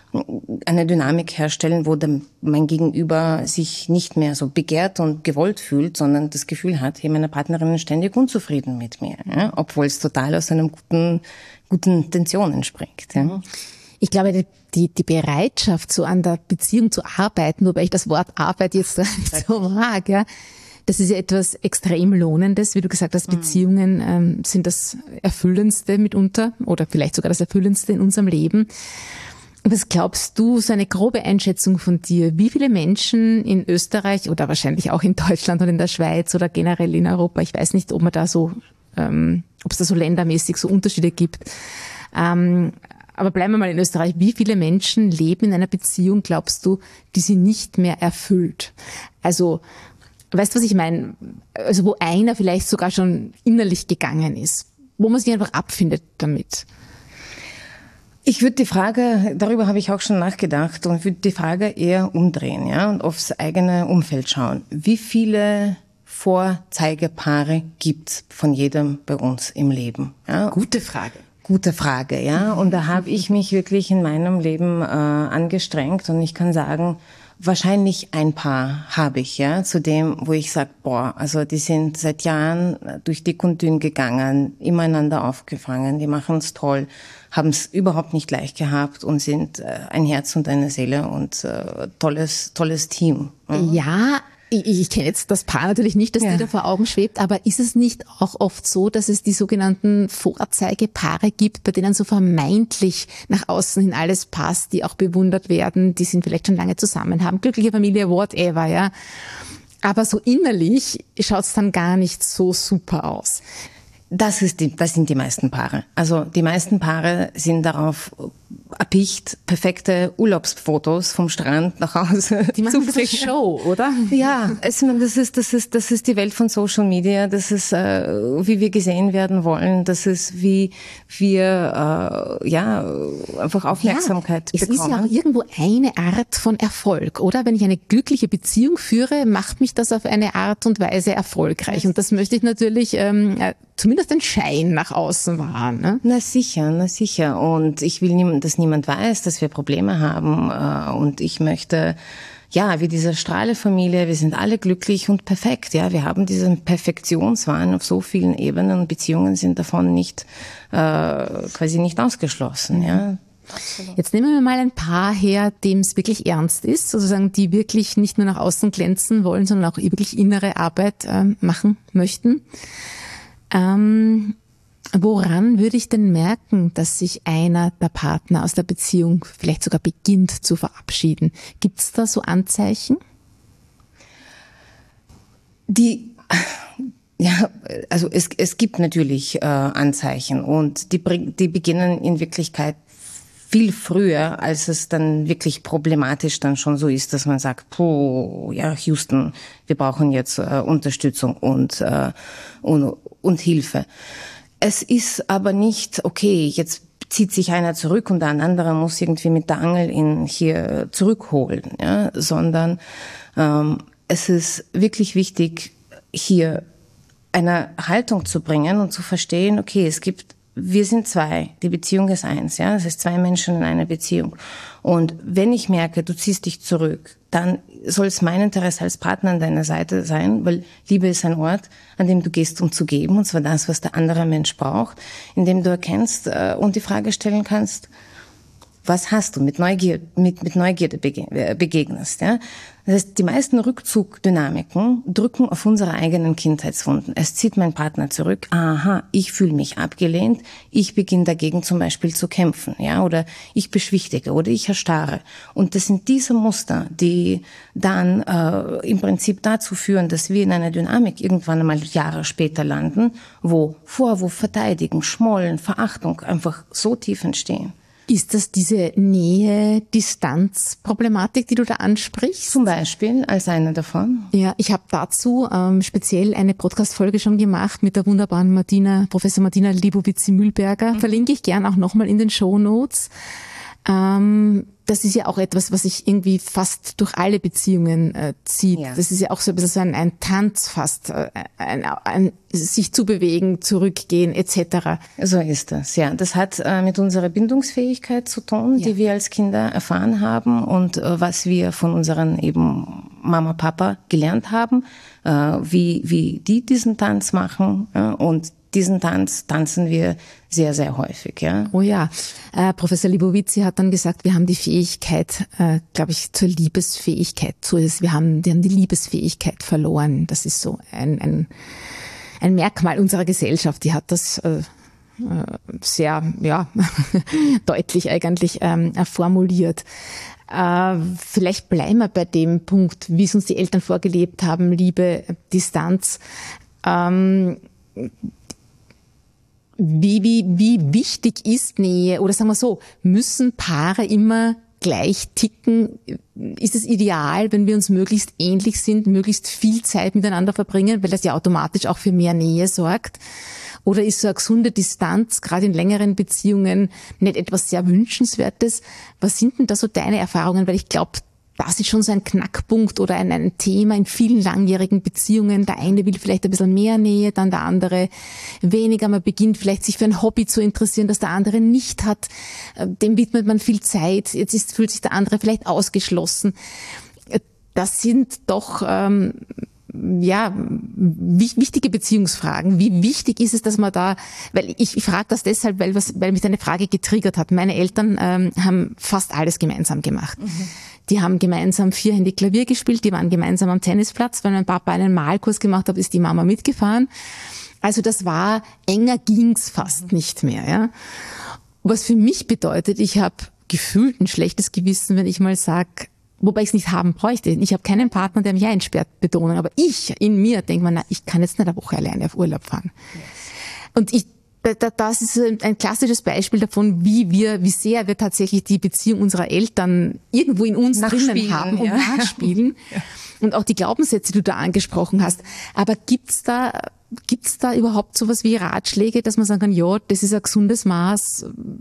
Dynamik herstellen, wo mein Gegenüber sich nicht mehr so begehrt und gewollt fühlt, sondern das Gefühl hat, hey, meine Partnerin ist ständig unzufrieden mit mir, ja? Obwohl es total aus einem guten Intention entspringt. Ja? Ich glaube, die Bereitschaft, so an der Beziehung zu arbeiten, wobei ich das Wort Arbeit jetzt nicht so mag, ja, das ist ja etwas extrem Lohnendes. Wie du gesagt hast, Beziehungen sind das Erfüllendste mitunter oder vielleicht sogar das Erfüllendste in unserem Leben. Was glaubst du, so eine grobe Einschätzung von dir, wie viele Menschen in Österreich oder wahrscheinlich auch in Deutschland und in der Schweiz oder generell in Europa, ich weiß nicht, ob man da so, ob es da so ländermäßig so Unterschiede gibt, aber bleiben wir mal in Österreich. Wie viele Menschen leben in einer Beziehung, glaubst du, die sie nicht mehr erfüllt? Also, weißt du, was ich meine? Also, wo einer vielleicht sogar schon innerlich gegangen ist, wo man sich einfach abfindet damit. Ich würde die Frage, darüber habe ich auch schon nachgedacht, und würde die Frage eher umdrehen, ja, und aufs eigene Umfeld schauen. Wie viele Vorzeigepaare gibt's von jedem bei uns im Leben? Ja? Gute Frage. Gute Frage, ja. Und da habe ich mich wirklich in meinem Leben angestrengt, und ich kann sagen, Wahrscheinlich ein paar habe ich, ja, zu dem, wo ich sage, also die sind seit Jahren durch dick und dünn gegangen, immer einander aufgefangen, die machen es toll, haben es überhaupt nicht leicht gehabt und sind ein Herz und eine Seele und tolles Team. Ja, ich kenne jetzt das Paar natürlich nicht, das dir da vor Augen schwebt, aber ist es nicht auch oft so, dass es die sogenannten Vorzeigepaare gibt, bei denen so vermeintlich nach außen hin alles passt, die auch bewundert werden, die sind vielleicht schon lange zusammen, haben glückliche Familie, whatever, ja. Aber so innerlich schaut's dann gar nicht so super aus. Das sind die meisten Paare. Also die meisten Paare sind darauf erpicht, perfekte Urlaubsfotos vom Strand nach Hause. Die machen ein bisschen Show, oder? Ja, das ist die Welt von Social Media. Das ist, wie wir gesehen werden wollen. Das ist, wie wir einfach Aufmerksamkeit bekommen. Es ist ja auch irgendwo eine Art von Erfolg, oder? Wenn ich eine glückliche Beziehung führe, macht mich das auf eine Art und Weise erfolgreich. Und das möchte ich natürlich zumindest den Schein nach außen wahren. Ne? Na sicher. Und ich will dass niemand weiß, dass wir Probleme haben. Und ich möchte, wie diese Strahle-Familie, wir sind alle glücklich und perfekt. Ja, wir haben diesen Perfektionswahn auf so vielen Ebenen und Beziehungen sind davon quasi nicht ausgeschlossen. Ja. Jetzt nehmen wir mal ein Paar her, dem es wirklich ernst ist, sozusagen, die wirklich nicht nur nach außen glänzen wollen, sondern auch wirklich innere Arbeit machen möchten. Woran würde ich denn merken, dass sich einer der Partner aus der Beziehung vielleicht sogar beginnt zu verabschieden? Gibt es da so Anzeichen? Also es gibt natürlich Anzeichen und die beginnen in Wirklichkeit viel früher, als es dann wirklich problematisch dann schon so ist, dass man sagt, Houston, wir brauchen jetzt Unterstützung und Hilfe. Es ist aber nicht, okay, jetzt zieht sich einer zurück und ein anderer muss irgendwie mit der Angel ihn hier zurückholen, ja, sondern es ist wirklich wichtig, hier eine Haltung zu bringen und zu verstehen, okay, wir sind zwei, die Beziehung ist eins, ja, das heißt 2 Menschen in einer Beziehung. Und wenn ich merke, du ziehst dich zurück, dann soll es mein Interesse als Partner an deiner Seite sein, weil Liebe ist ein Ort, an dem du gehst, um zu geben, und zwar das, was der andere Mensch braucht, in dem du erkennst und die Frage stellen kannst, was hast du mit Neugierde begegnest, ja? Das heißt, die meisten Rückzugdynamiken drücken auf unsere eigenen Kindheitswunden. Es zieht mein Partner zurück. Aha, ich fühle mich abgelehnt. Ich beginne dagegen zum Beispiel zu kämpfen, ja, oder ich beschwichtige oder ich erstarre. Und das sind diese Muster, die dann im Prinzip dazu führen, dass wir in einer Dynamik irgendwann einmal Jahre später landen, wo Vorwurf, Verteidigen, Schmollen, Verachtung einfach so tief entstehen. Ist das diese Nähe-Distanz-Problematik, die du da ansprichst? Zum Beispiel als eine davon. Ja, ich habe dazu speziell eine Podcast-Folge schon gemacht mit der wunderbaren Professor Martina Libovici-Mühlberger. Verlinke ich gern auch nochmal in den Shownotes. Das ist ja auch etwas, was sich irgendwie fast durch alle Beziehungen zieht. Ja. Das ist ja auch so ein bisschen ein Tanz fast, ein sich zu bewegen, zurückgehen etc. So ist das, ja. Das hat mit unserer Bindungsfähigkeit zu tun, die wir als Kinder erfahren haben und was wir von unseren eben Mama, Papa gelernt haben, wie die diesen Tanz machen, und diesen Tanz tanzen wir sehr, sehr häufig, ja. Oh ja. Professor Libovici hat dann gesagt, wir haben die Fähigkeit, glaube ich, zur Liebesfähigkeit. Wir haben die Liebesfähigkeit verloren. Das ist so ein Merkmal unserer Gesellschaft. Die hat das sehr, deutlich eigentlich formuliert. Vielleicht bleiben wir bei dem Punkt, wie es uns die Eltern vorgelebt haben, Liebe, Distanz. Wie wichtig ist Nähe? Oder sagen wir so, müssen Paare immer gleich ticken? Ist es ideal, wenn wir uns möglichst ähnlich sind, möglichst viel Zeit miteinander verbringen, weil das ja automatisch auch für mehr Nähe sorgt? Oder ist so eine gesunde Distanz, gerade in längeren Beziehungen, nicht etwas sehr Wünschenswertes? Was sind denn da so deine Erfahrungen? Weil ich glaube, das ist schon so ein Knackpunkt oder ein Thema in vielen langjährigen Beziehungen. Der eine will vielleicht ein bisschen mehr Nähe, dann der andere weniger. Man beginnt vielleicht sich für ein Hobby zu interessieren, das der andere nicht hat. Dem widmet man viel Zeit. Jetzt fühlt sich der andere vielleicht ausgeschlossen. das sind doch wichtige Beziehungsfragen. Wie wichtig ist es, dass man da, weil ich frage das deshalb, weil mich deine Frage getriggert hat. Meine Eltern haben fast alles gemeinsam gemacht. Mhm. Die haben gemeinsam vierhändig Klavier gespielt, die waren gemeinsam am Tennisplatz. Wenn mein Papa einen Malkurs gemacht hat, ist die Mama mitgefahren. Also das war, enger ging's fast nicht mehr. Ja. Was für mich bedeutet, ich habe gefühlt ein schlechtes Gewissen, wenn ich mal sage, wobei ich es nicht haben bräuchte. Ich habe keinen Partner, der mich einsperrt, Betonung. Aber ich, in mir, denke mir, ich kann jetzt nicht eine Woche alleine auf Urlaub fahren. Yes. Und das ist ein klassisches Beispiel davon, wie sehr wir tatsächlich die Beziehung unserer Eltern irgendwo in uns drinnen haben und nachspielen. Ja. Und auch die Glaubenssätze, die du da angesprochen hast. Aber gibt's da überhaupt sowas wie Ratschläge, dass man sagen kann, ja, das ist ein gesundes Maß,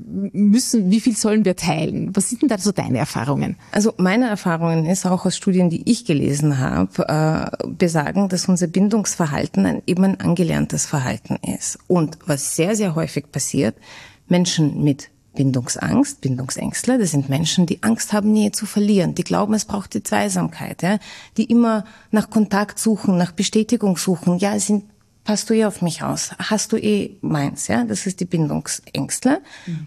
wie viel sollen wir teilen? Was sind denn da so deine Erfahrungen? Also meine Erfahrungen ist auch aus Studien, die ich gelesen habe, besagen, dass unser Bindungsverhalten eben ein angelerntes Verhalten ist. Und was sehr, sehr häufig passiert, Menschen mit Bindungsangst, Bindungsängstler, das sind Menschen, die Angst haben, Nähe zu verlieren, die glauben, es braucht die Zweisamkeit, ja, die immer nach Kontakt suchen, nach Bestätigung suchen, ja, passt du auf mich aus, hast du meins, ja, das ist die Bindungsängstler,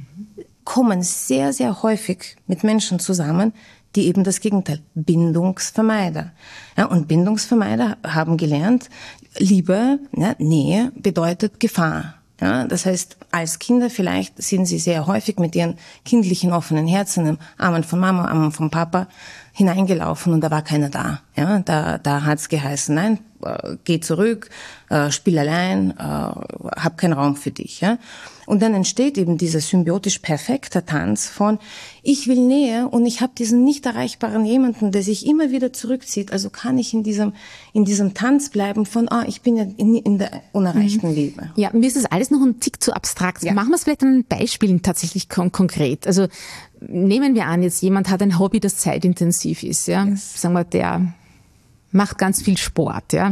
kommen sehr, sehr häufig mit Menschen zusammen, die eben das Gegenteil, Bindungsvermeider. Ja, und Bindungsvermeider haben gelernt, Liebe, ja, Nähe bedeutet Gefahr. Ja, das heißt, als Kinder vielleicht sind sie sehr häufig mit ihren kindlichen offenen Herzen im Armen von Mama, Armen von Papa hineingelaufen und da war keiner da. Ja, da hat's geheißen, nein, geh zurück, spiel allein, hab keinen Raum für dich. Ja. Und dann entsteht eben dieser symbiotisch perfekte Tanz von ich will Nähe und ich habe diesen nicht erreichbaren jemanden, der sich immer wieder zurückzieht. Also kann ich in diesem Tanz bleiben von ich bin ja in der unerreichten Liebe. Ja, mir ist das alles noch ein Tick zu abstrakt. Ja. Machen wir es vielleicht an Beispielen tatsächlich konkret. Also nehmen wir an, jetzt jemand hat ein Hobby, das zeitintensiv ist. Ja, yes. Sagen wir, der macht ganz viel Sport. Ja,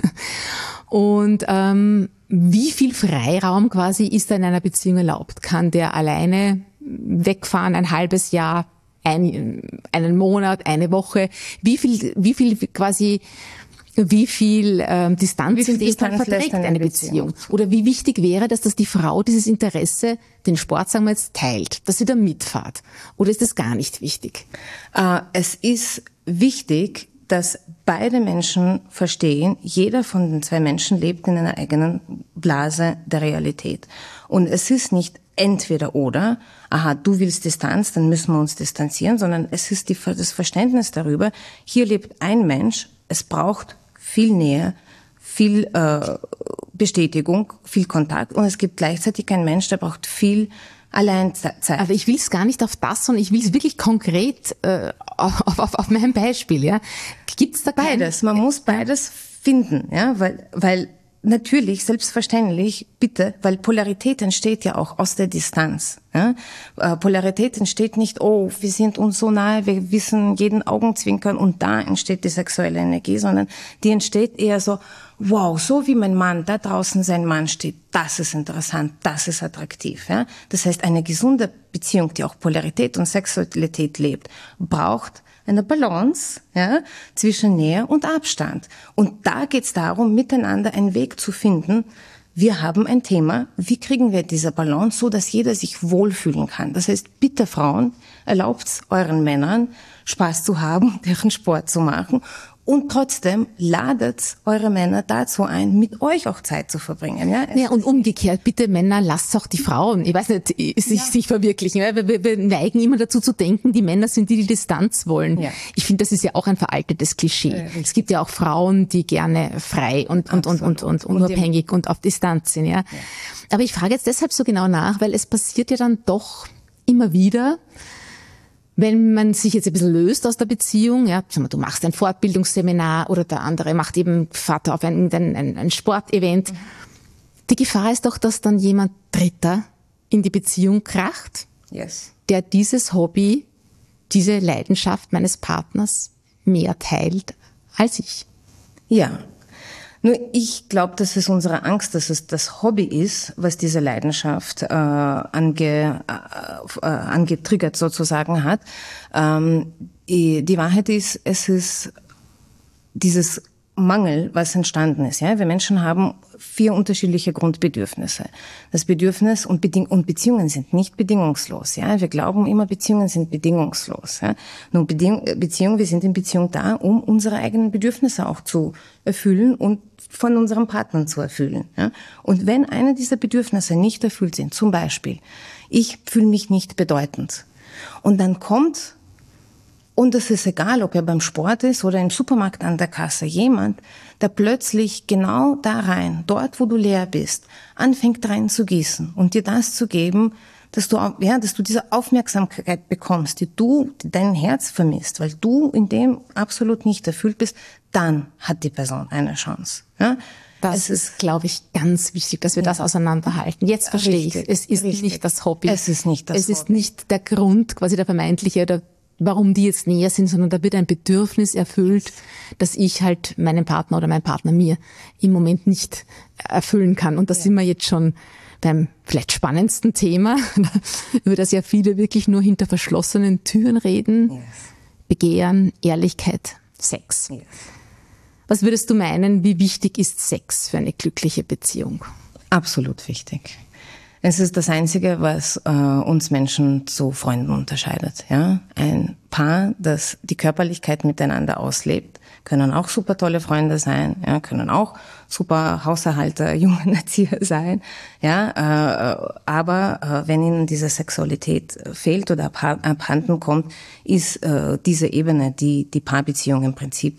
und wie viel Freiraum quasi ist da in einer Beziehung erlaubt? Kann der alleine wegfahren, ein halbes Jahr, einen Monat, eine Woche? Wie viel Distanz in dem Fall verträgt eine Beziehung? Oder wie wichtig wäre das, dass die Frau dieses Interesse, den Sport, sagen wir jetzt, teilt, dass sie da mitfahrt? Oder ist das gar nicht wichtig? Es ist wichtig, dass beide Menschen verstehen, jeder von den zwei Menschen lebt in einer eigenen Blase der Realität. Und es ist nicht entweder oder, du willst Distanz, dann müssen wir uns distanzieren, sondern es ist das Verständnis darüber, hier lebt ein Mensch, es braucht viel Nähe, viel Bestätigung, viel Kontakt und es gibt gleichzeitig einen Mensch, der braucht viel Alleinzeit. Aber ich will es gar nicht auf das, sondern ich will es wirklich konkret auf mein Beispiel. Ja, gibt's da beides? Man muss beides finden, ja, weil natürlich, selbstverständlich, bitte, weil Polarität entsteht ja auch aus der Distanz. Ja? Polarität entsteht nicht, wir sind uns so nahe, wir wissen jeden Augenzwinkern und da entsteht die sexuelle Energie, sondern die entsteht eher so, wow, so wie mein Mann, da draußen sein Mann steht, das ist interessant, das ist attraktiv. Ja? Das heißt, eine gesunde Beziehung, die auch Polarität und Sexualität lebt, braucht eine Balance, ja, zwischen Nähe und Abstand. Und da geht's darum, miteinander einen Weg zu finden. Wir haben ein Thema. Wie kriegen wir diese Balance, so dass jeder sich wohlfühlen kann? Das heißt, bitte Frauen, erlaubt's euren Männern, Spaß zu haben, deren Sport zu machen. Und trotzdem ladet eure Männer dazu ein, mit euch auch Zeit zu verbringen. Ja, und umgekehrt, bitte Männer, lasst auch die Frauen, ich weiß nicht, sich verwirklichen. Wir neigen immer dazu zu denken, die Männer sind die Distanz wollen. Ja. Ich finde, das ist ja auch ein veraltetes Klischee. Es gibt ja auch Frauen, die gerne frei und unabhängig und auf Distanz sind. Ja. Aber ich frage jetzt deshalb so genau nach, weil es passiert ja dann doch immer wieder, wenn man sich jetzt ein bisschen löst aus der Beziehung, ja, du machst ein Fortbildungsseminar oder der andere macht eben Vater auf ein Sportevent. Die Gefahr ist doch, dass dann jemand Dritter in die Beziehung kracht, yes, der dieses Hobby, diese Leidenschaft meines Partners mehr teilt als ich. Ja. Nur ich glaube, dass es unsere Angst, dass es das Hobby ist, was diese Leidenschaft angetriggert sozusagen hat. Die Wahrheit ist, es ist dieses Mangel, was entstanden ist. Ja, wir Menschen haben 4 unterschiedliche Grundbedürfnisse. Das Bedürfnis und Beziehungen sind nicht bedingungslos. Ja, wir glauben immer, Beziehungen sind bedingungslos. Ja, nur Beziehungen, wir sind in Beziehung da, um unsere eigenen Bedürfnisse auch zu erfüllen und von unserem Partner zu erfüllen. Ja, und wenn eine dieser Bedürfnisse nicht erfüllt sind, zum Beispiel, ich fühle mich nicht bedeutend, und dann kommt, und es ist egal, ob er beim Sport ist oder im Supermarkt an der Kasse, jemand, der plötzlich genau da rein, dort wo du leer bist, anfängt rein zu gießen und dir das zu geben, dass du diese Aufmerksamkeit bekommst, die dein Herz vermisst, weil du in dem absolut nicht erfüllt bist, dann hat die Person eine Chance. Ja? Das ist, glaube ich, ganz wichtig, dass wir das auseinanderhalten. Jetzt verstehe ich, es ist nicht das Hobby. Es ist nicht das Hobby. Es ist nicht der Grund, quasi der vermeintliche oder warum die jetzt näher sind, sondern da wird ein Bedürfnis erfüllt, das ich halt meinem Partner oder meinem Partner mir im Moment nicht erfüllen kann. Und da sind wir jetzt schon beim vielleicht spannendsten Thema, über das ja viele wirklich nur hinter verschlossenen Türen reden. Yes. Begehren, Ehrlichkeit, Sex. Yes. Was würdest du meinen, wie wichtig ist Sex für eine glückliche Beziehung? Absolut wichtig. Es ist das Einzige, was uns Menschen zu Freunden unterscheidet. Ja? Ein Paar, das die Körperlichkeit miteinander auslebt, können auch super tolle Freunde sein, ja? Können auch super Haushalter, Jungenerzieher sein. Ja? Aber wenn ihnen diese Sexualität fehlt oder abhanden kommt, ist diese Ebene, die Paarbeziehung im Prinzip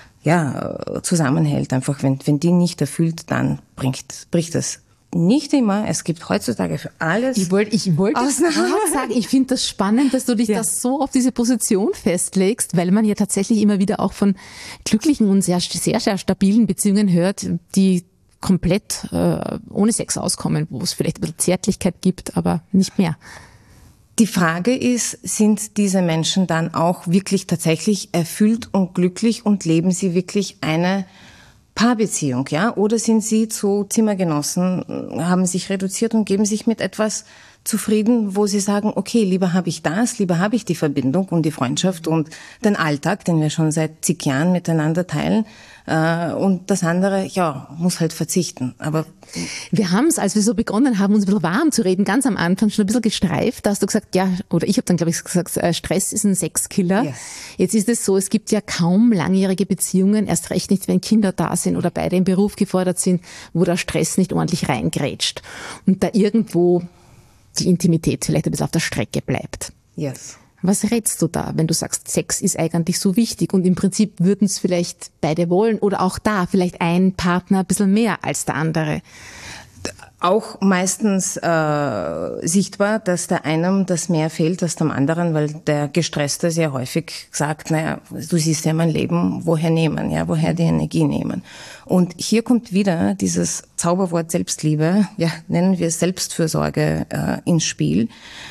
zusammenhält. Einfach, wenn die nicht erfüllt, dann bricht es. Nicht immer. Es gibt heutzutage für alles. Ich wollte sagen, ich finde das spannend, dass du dich das so auf diese Position festlegst, weil man ja tatsächlich immer wieder auch von glücklichen und sehr, sehr, sehr stabilen Beziehungen hört, die komplett ohne Sex auskommen, wo es vielleicht ein bisschen Zärtlichkeit gibt, aber nicht mehr. Die Frage ist, sind diese Menschen dann auch wirklich tatsächlich erfüllt und glücklich und leben sie wirklich eine Paarbeziehung, ja? Oder sind sie zu Zimmergenossen, haben sich reduziert und geben sich mit etwas zufrieden, wo sie sagen, okay, lieber habe ich das, lieber habe ich die Verbindung und die Freundschaft und den Alltag, den wir schon seit zig Jahren miteinander teilen, und das andere, muss halt verzichten. Aber wir haben es, als wir so begonnen haben, uns ein bisschen warm zu reden, ganz am Anfang schon ein bisschen gestreift. Da hast du gesagt, oder ich habe dann, glaube ich, gesagt, Stress ist ein Sexkiller. Yes. Jetzt ist es so, es gibt ja kaum langjährige Beziehungen, erst recht nicht, wenn Kinder da sind oder beide im Beruf gefordert sind, wo der Stress nicht ordentlich reingrätscht und da irgendwo die Intimität vielleicht ein bisschen auf der Strecke bleibt. Yes. Was rätst du da, wenn du sagst, Sex ist eigentlich so wichtig und im Prinzip würden es vielleicht beide wollen oder auch da vielleicht ein Partner ein bisschen mehr als der andere? Auch meistens sichtbar, dass der einem das mehr fehlt als dem anderen, weil der Gestresste sehr häufig sagt, du siehst ja mein Leben, woher die Energie nehmen. Und hier kommt wieder dieses Zauberwort Selbstliebe, nennen wir es Selbstfürsorge, ins Spiel.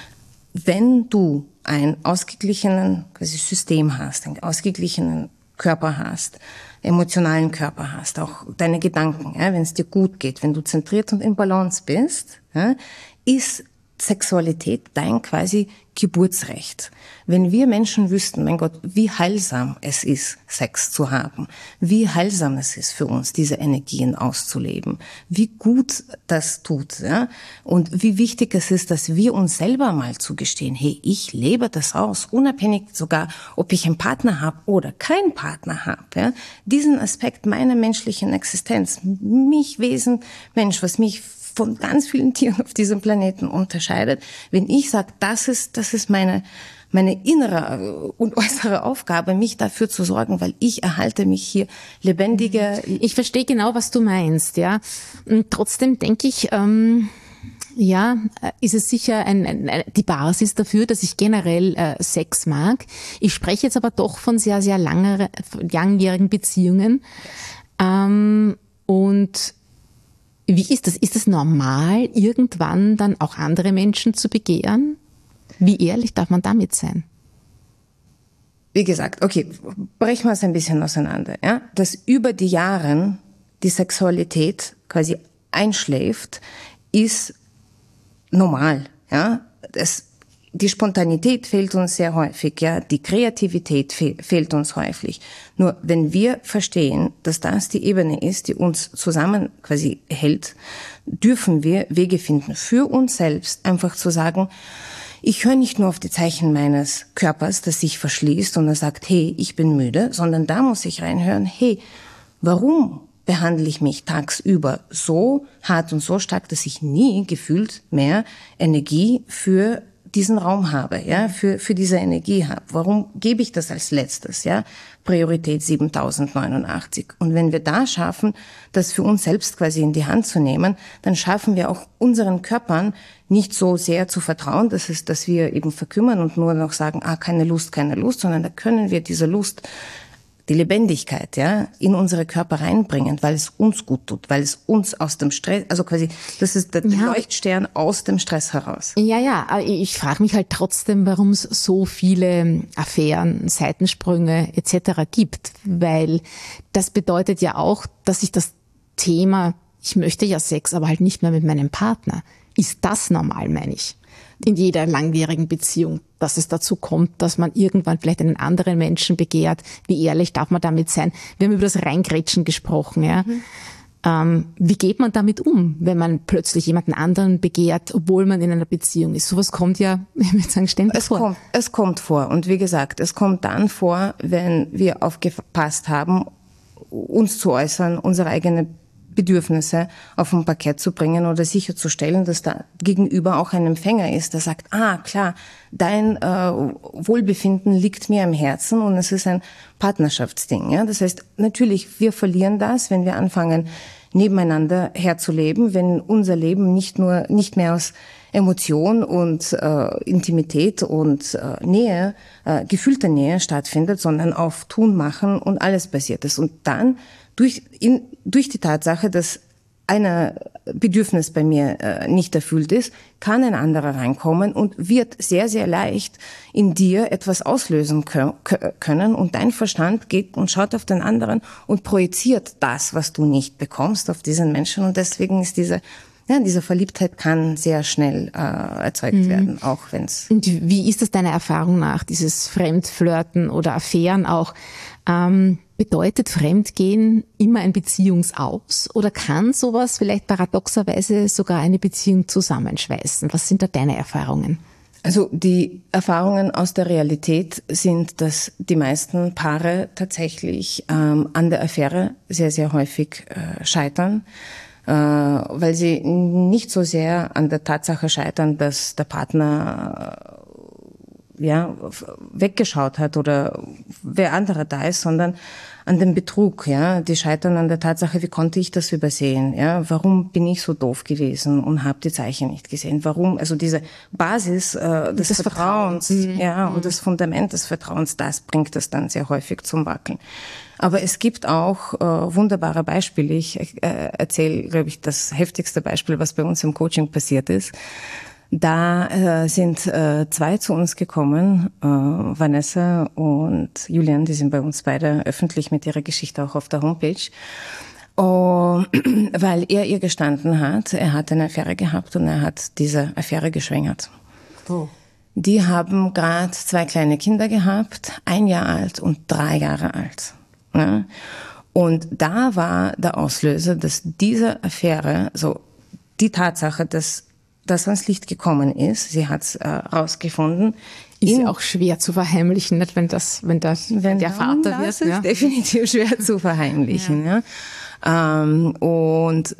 Wenn du ein ausgeglichenen System hast, einen ausgeglichenen Körper hast, emotionalen Körper hast, auch deine Gedanken, wenn es dir gut geht, wenn du zentriert und in Balance bist, ist Sexualität dein quasi Geburtsrecht. Wenn wir Menschen wüssten, mein Gott, wie heilsam es ist, Sex zu haben, wie heilsam es ist für uns, diese Energien auszuleben, wie gut das tut, und wie wichtig es ist, dass wir uns selber mal zugestehen, hey, ich lebe das aus, unabhängig sogar, ob ich einen Partner habe oder keinen Partner habe, diesen Aspekt meiner menschlichen Existenz, was mich von ganz vielen Tieren auf diesem Planeten unterscheidet. Wenn ich sage, das ist meine innere und äußere Aufgabe, mich dafür zu sorgen, weil ich erhalte mich hier lebendiger. Ich verstehe genau, was du meinst, ja. Und trotzdem denke ich, ist es sicher die Basis dafür, dass ich generell Sex mag. Ich spreche jetzt aber doch von sehr, sehr langjährigen Beziehungen. Und wie ist das? Ist es normal, irgendwann dann auch andere Menschen zu begehren? Wie ehrlich darf man damit sein? Wie gesagt, okay, brechen wir es ein bisschen auseinander. Ja? Dass über die Jahre die Sexualität quasi einschläft, ist normal. Ja? die Spontanität fehlt uns sehr häufig, ja, die Kreativität fehlt uns häufig. Nur wenn wir verstehen, dass das die Ebene ist, die uns zusammen quasi hält, dürfen wir Wege finden für uns selbst, einfach zu sagen, ich höre nicht nur auf die Zeichen meines Körpers, das sich verschließt und er sagt, hey, ich bin müde, sondern da muss ich reinhören, hey, warum behandle ich mich tagsüber so hart und so stark, dass ich nie gefühlt mehr Energie für diesen Raum habe, ja, für diese Energie habe. Warum gebe ich das als letztes, ja? Priorität 7089. Und wenn wir da schaffen, das für uns selbst quasi in die Hand zu nehmen, dann schaffen wir auch unseren Körpern nicht so sehr zu vertrauen, dass wir eben verkümmern und nur noch sagen, keine Lust, sondern da können wir diese Lust, die Lebendigkeit, ja, in unsere Körper reinbringen, weil es uns gut tut, weil es uns aus dem Stress, also quasi, das ist der Leuchtstern aus dem Stress heraus. Ja, ich frage mich halt trotzdem, warum es so viele Affären, Seitensprünge etc. gibt, weil das bedeutet ja auch, dass sich das Thema, ich möchte ja Sex, aber halt nicht mehr mit meinem Partner. Ist das normal, meine ich? In jeder langjährigen Beziehung, dass es dazu kommt, dass man irgendwann vielleicht einen anderen Menschen begehrt. Wie ehrlich darf man damit sein? Wir haben über das Reingrätschen gesprochen. Ja? Wie geht man damit um, wenn man plötzlich jemanden anderen begehrt, obwohl man in einer Beziehung ist? Sowas kommt ja, ich würde sagen, ständig vor. Es kommt vor. Und wie gesagt, es kommt dann vor, wenn wir aufgepasst haben, uns zu äußern, unsere eigene Bedürfnisse auf ein Parkett zu bringen oder sicherzustellen, dass da gegenüber auch ein Empfänger ist, der sagt, klar, dein Wohlbefinden liegt mir am Herzen und es ist ein Partnerschaftsding. Ja? Das heißt, natürlich, wir verlieren das, wenn wir anfangen, nebeneinander herzuleben, wenn unser Leben nicht mehr aus Emotion und Intimität und Nähe, gefühlte Nähe stattfindet, sondern auf Tun, Machen und alles basiert ist. Und dann durch die Tatsache, dass ein Bedürfnis bei mir nicht erfüllt ist, kann ein anderer reinkommen und wird sehr, sehr leicht in dir etwas auslösen können und dein Verstand geht und schaut auf den anderen und projiziert das, was du nicht bekommst, auf diesen Menschen und deswegen ist diese Verliebtheit kann sehr schnell erzeugt werden, auch wenn's. Und wie ist das deiner Erfahrung nach, dieses Fremdflirten oder Affären auch? Bedeutet Fremdgehen immer ein Beziehungsaus oder kann sowas vielleicht paradoxerweise sogar eine Beziehung zusammenschweißen? Was sind da deine Erfahrungen? Also die Erfahrungen aus der Realität sind, dass die meisten Paare tatsächlich an der Affäre sehr, sehr häufig scheitern, weil sie nicht so sehr an der Tatsache scheitern, dass der Partner weggeschaut hat oder wer anderer da ist, sondern an dem Betrug, ja. Die scheitern an der Tatsache, wie konnte ich das übersehen, ja. Warum bin ich so doof gewesen und habe die Zeichen nicht gesehen? Warum? Also diese Basis des Vertrauens, und das Fundament des Vertrauens, das bringt es dann sehr häufig zum Wackeln. Aber es gibt auch wunderbare Beispiele. Ich erzähle, glaube ich, das heftigste Beispiel, was bei uns im Coaching passiert ist. Da sind zwei zu uns gekommen, Vanessa und Julian, die sind bei uns beide öffentlich mit ihrer Geschichte auch auf der Homepage, weil er ihr gestanden hat, er hat eine Affäre gehabt und er hat diese Affäre geschwängert. Oh. Die haben gerade 2 kleine Kinder gehabt, 1 Jahr alt und 3 Jahre alt. Ja? Und da war der Auslöser, dass diese Affäre, so die Tatsache, dass das ans Licht gekommen ist. Sie hat es rausgefunden. Ist ja auch schwer zu verheimlichen, nicht? Wenn der Vater wird. Das ist definitiv schwer zu verheimlichen. Ja. Und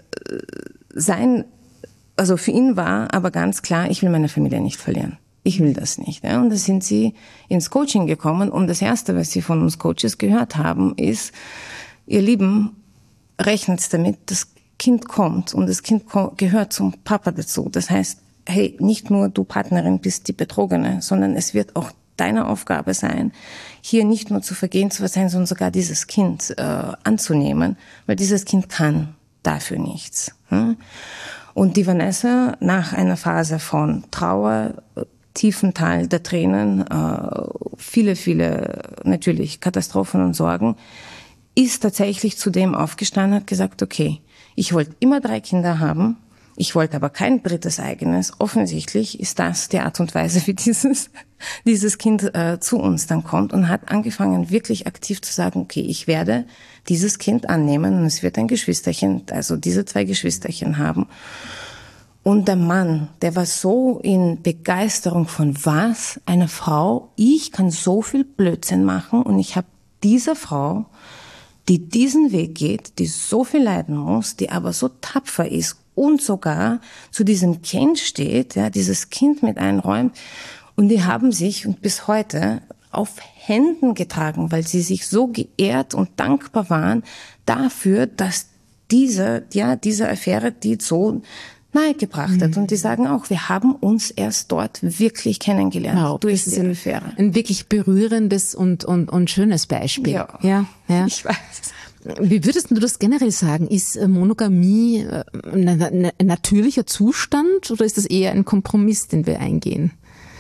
für ihn war aber ganz klar, ich will meine Familie nicht verlieren. Ich will das nicht. Ja. Und da sind sie ins Coaching gekommen und das Erste, was sie von uns Coaches gehört haben, ist, ihr Lieben, rechnet damit, dass Kind kommt und das Kind gehört zum Papa dazu. Das heißt, hey, nicht nur du Partnerin bist die Betrogene, sondern es wird auch deine Aufgabe sein, hier nicht nur zu vergehen zu sein, sondern sogar dieses Kind anzunehmen, weil dieses Kind kann dafür nichts. Und die Vanessa, nach einer Phase von Trauer, tiefen Tal der Tränen, viele natürlich Katastrophen und Sorgen, ist tatsächlich zu dem aufgestanden, hat gesagt, okay, ich wollte immer 3 Kinder haben Ich wollte aber kein drittes eigenes. Offensichtlich ist das die Art und Weise, wie dieses Kind zu uns dann kommt und hat angefangen, wirklich aktiv zu sagen, okay, ich werde dieses Kind annehmen und es wird ein Geschwisterchen, also diese 2 Geschwisterchen haben. Und der Mann, der war so in Begeisterung von was? Eine Frau, ich kann so viel Blödsinn machen und ich habe diese Frau, die diesen Weg geht, die so viel leiden muss, die aber so tapfer ist und sogar zu diesem Kind steht, ja, dieses Kind mit einräumt. Und die haben sich und bis heute auf Händen getragen, weil sie sich so geehrt und dankbar waren dafür, dass diese Affäre die so nahe gebracht hat. Und die sagen auch, wir haben uns erst dort wirklich kennengelernt. Wow, durch das ist die Affäre. ein wirklich berührendes und schönes Beispiel. Ja, ich weiß. Wie würdest du das generell sagen? Ist Monogamie ein natürlicher Zustand oder ist das eher ein Kompromiss, den wir eingehen?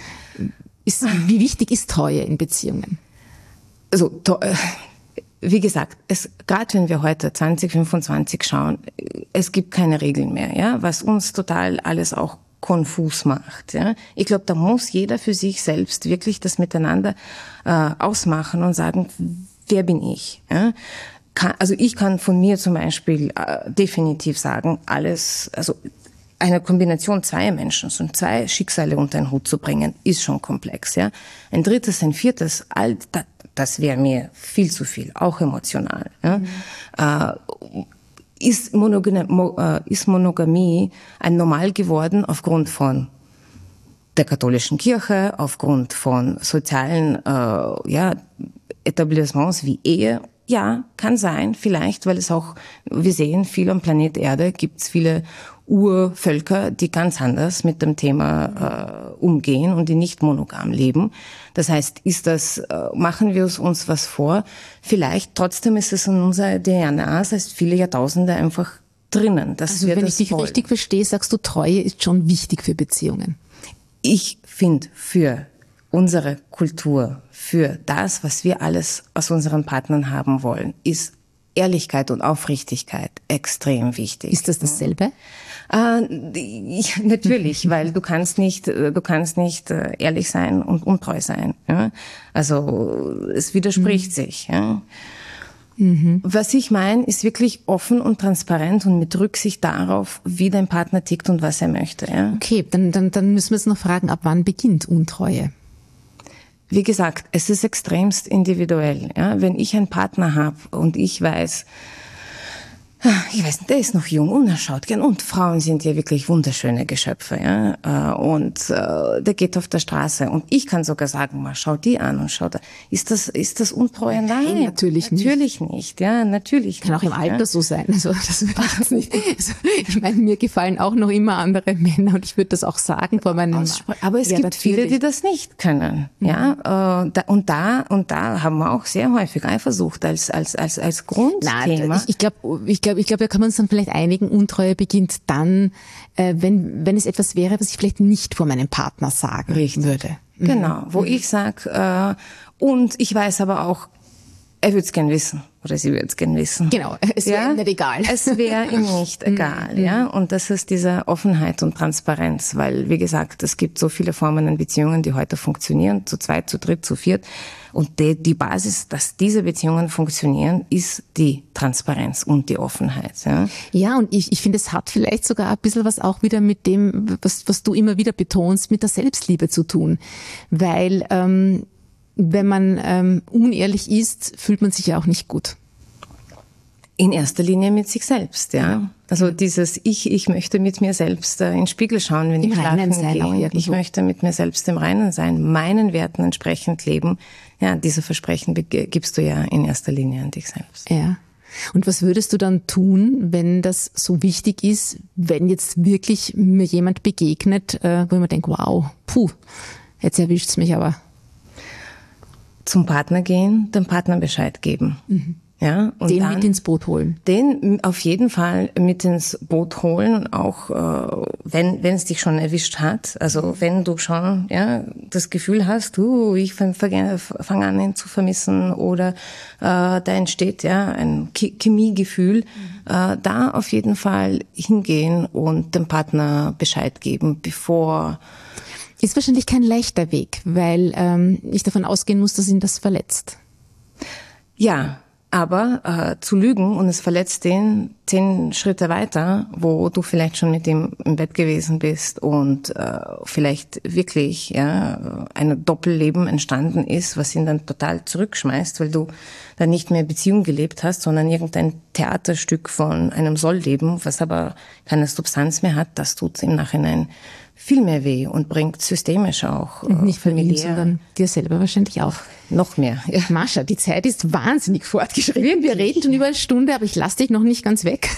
Wie wichtig ist Treue in Beziehungen? Also, wie gesagt, gerade wenn wir heute 2025 schauen, es gibt keine Regeln mehr, ja, was uns total alles auch konfus macht. Ja. Ich glaube, da muss jeder für sich selbst wirklich das miteinander ausmachen und sagen, wer bin ich? Ja. Also ich kann von mir zum Beispiel definitiv sagen, also eine Kombination zweier Menschen, so 2 Schicksale unter einen Hut zu bringen, ist schon komplex. Ja. Ein drittes, ein viertes, das wäre mir viel zu viel, auch emotional. Ja. Ist Monogamie ein Normal geworden aufgrund von der katholischen Kirche, aufgrund von sozialen Etablissements wie Ehe? Ja, kann sein, vielleicht, weil wir sehen, viel am Planet Erde gibt's viele Urvölker, die ganz anders mit dem Thema umgehen und die nicht monogam leben. Das heißt, machen wir uns was vor? Vielleicht, trotzdem ist es in unserer DNA, das heißt viele Jahrtausende einfach drinnen. Also wenn ich dich richtig verstehe, sagst du, Treue ist schon wichtig für Beziehungen. Ich finde, für unsere Kultur, für das, was wir alles aus unseren Partnern haben wollen, ist Ehrlichkeit und Aufrichtigkeit extrem wichtig. Ist das dasselbe? Natürlich, weil du kannst nicht ehrlich sein und untreu sein. Ja? Also es widerspricht sich. Ja? Was ich meine, ist wirklich offen und transparent und mit Rücksicht darauf, wie dein Partner tickt und was er möchte. Ja? Okay, dann müssen wir jetzt noch fragen, ab wann beginnt Untreue? Wie gesagt, es ist extremst individuell. Ja? Wenn ich einen Partner habe und ich weiß, der ist noch jung und er schaut gern. Und Frauen sind ja wirklich wunderschöne Geschöpfe. Ja? Und der geht auf der Straße. Und ich kann sogar sagen, mal, schau die an und schau da. Ist das Untreue? Nein, natürlich nicht. Natürlich nicht. Ja, natürlich kann nicht, auch im Alter so sein. Also das würde ich jetzt nicht. Also, ich meine, mir gefallen auch noch immer andere Männer und ich würde das auch sagen vor meinem Mann. Aber es gibt viele, die das nicht können. Ja, und da haben wir auch sehr häufig Eifersucht als Grundthema. Ich glaube, da kann man uns dann vielleicht einigen, Untreue beginnt dann, wenn es etwas wäre, was ich vielleicht nicht vor meinem Partner sagen würde. Genau, wo ich sage, und ich weiß aber auch, er würde es gern wissen oder sie würde es gern wissen. Genau, es wäre nicht egal. Es wäre ihm nicht egal, ja. Und das ist diese Offenheit und Transparenz, weil, wie gesagt, es gibt so viele Formen an Beziehungen, die heute funktionieren, zu 2, zu 3, zu 4. Und die Basis, dass diese Beziehungen funktionieren, ist die Transparenz und die Offenheit. Ja, ja, und ich finde, es hat vielleicht sogar ein bisschen was auch wieder mit dem, was du immer wieder betonst, mit der Selbstliebe zu tun. Weil wenn man unehrlich ist, fühlt man sich ja auch nicht gut. In erster Linie mit sich selbst, ja. Also dieses ich möchte mit mir selbst in den Spiegel schauen, wenn ich schlafen gehe. Ich möchte mit mir selbst im Reinen sein, meinen Werten entsprechend leben. Ja, diese Versprechen gibst du ja in erster Linie an dich selbst. Ja. Und was würdest du dann tun, wenn das so wichtig ist, wenn jetzt wirklich mir jemand begegnet, wo ich mir denke, wow, jetzt erwischt's mich aber. Zum Partner gehen, dem Partner Bescheid geben. Ja, und den dann mit ins Boot holen. Den auf jeden Fall mit ins Boot holen, auch wenn es dich schon erwischt hat. Also wenn du schon das Gefühl hast, ich fange an, ihn zu vermissen, oder da entsteht ein Chemiegefühl, da auf jeden Fall hingehen und dem Partner Bescheid geben, bevor... Ist wahrscheinlich kein leichter Weg, weil ich davon ausgehen muss, dass ihn das verletzt. Ja, aber zu lügen und es verletzt den 10 Schritte weiter, wo du vielleicht schon mit ihm im Bett gewesen bist und vielleicht wirklich ein Doppelleben entstanden ist, was ihn dann total zurückschmeißt, weil du dann nicht mehr Beziehung gelebt hast, sondern irgendein Theaterstück von einem Sollleben, was aber keine Substanz mehr hat, das tut im Nachhinein viel mehr weh und bringt systemisch auch und nicht familiär, sondern dir selber wahrscheinlich auch. Noch mehr. Ja. Mascha, die Zeit ist wahnsinnig fortgeschritten. Wir reden schon über eine Stunde, aber ich lasse dich noch nicht ganz weg.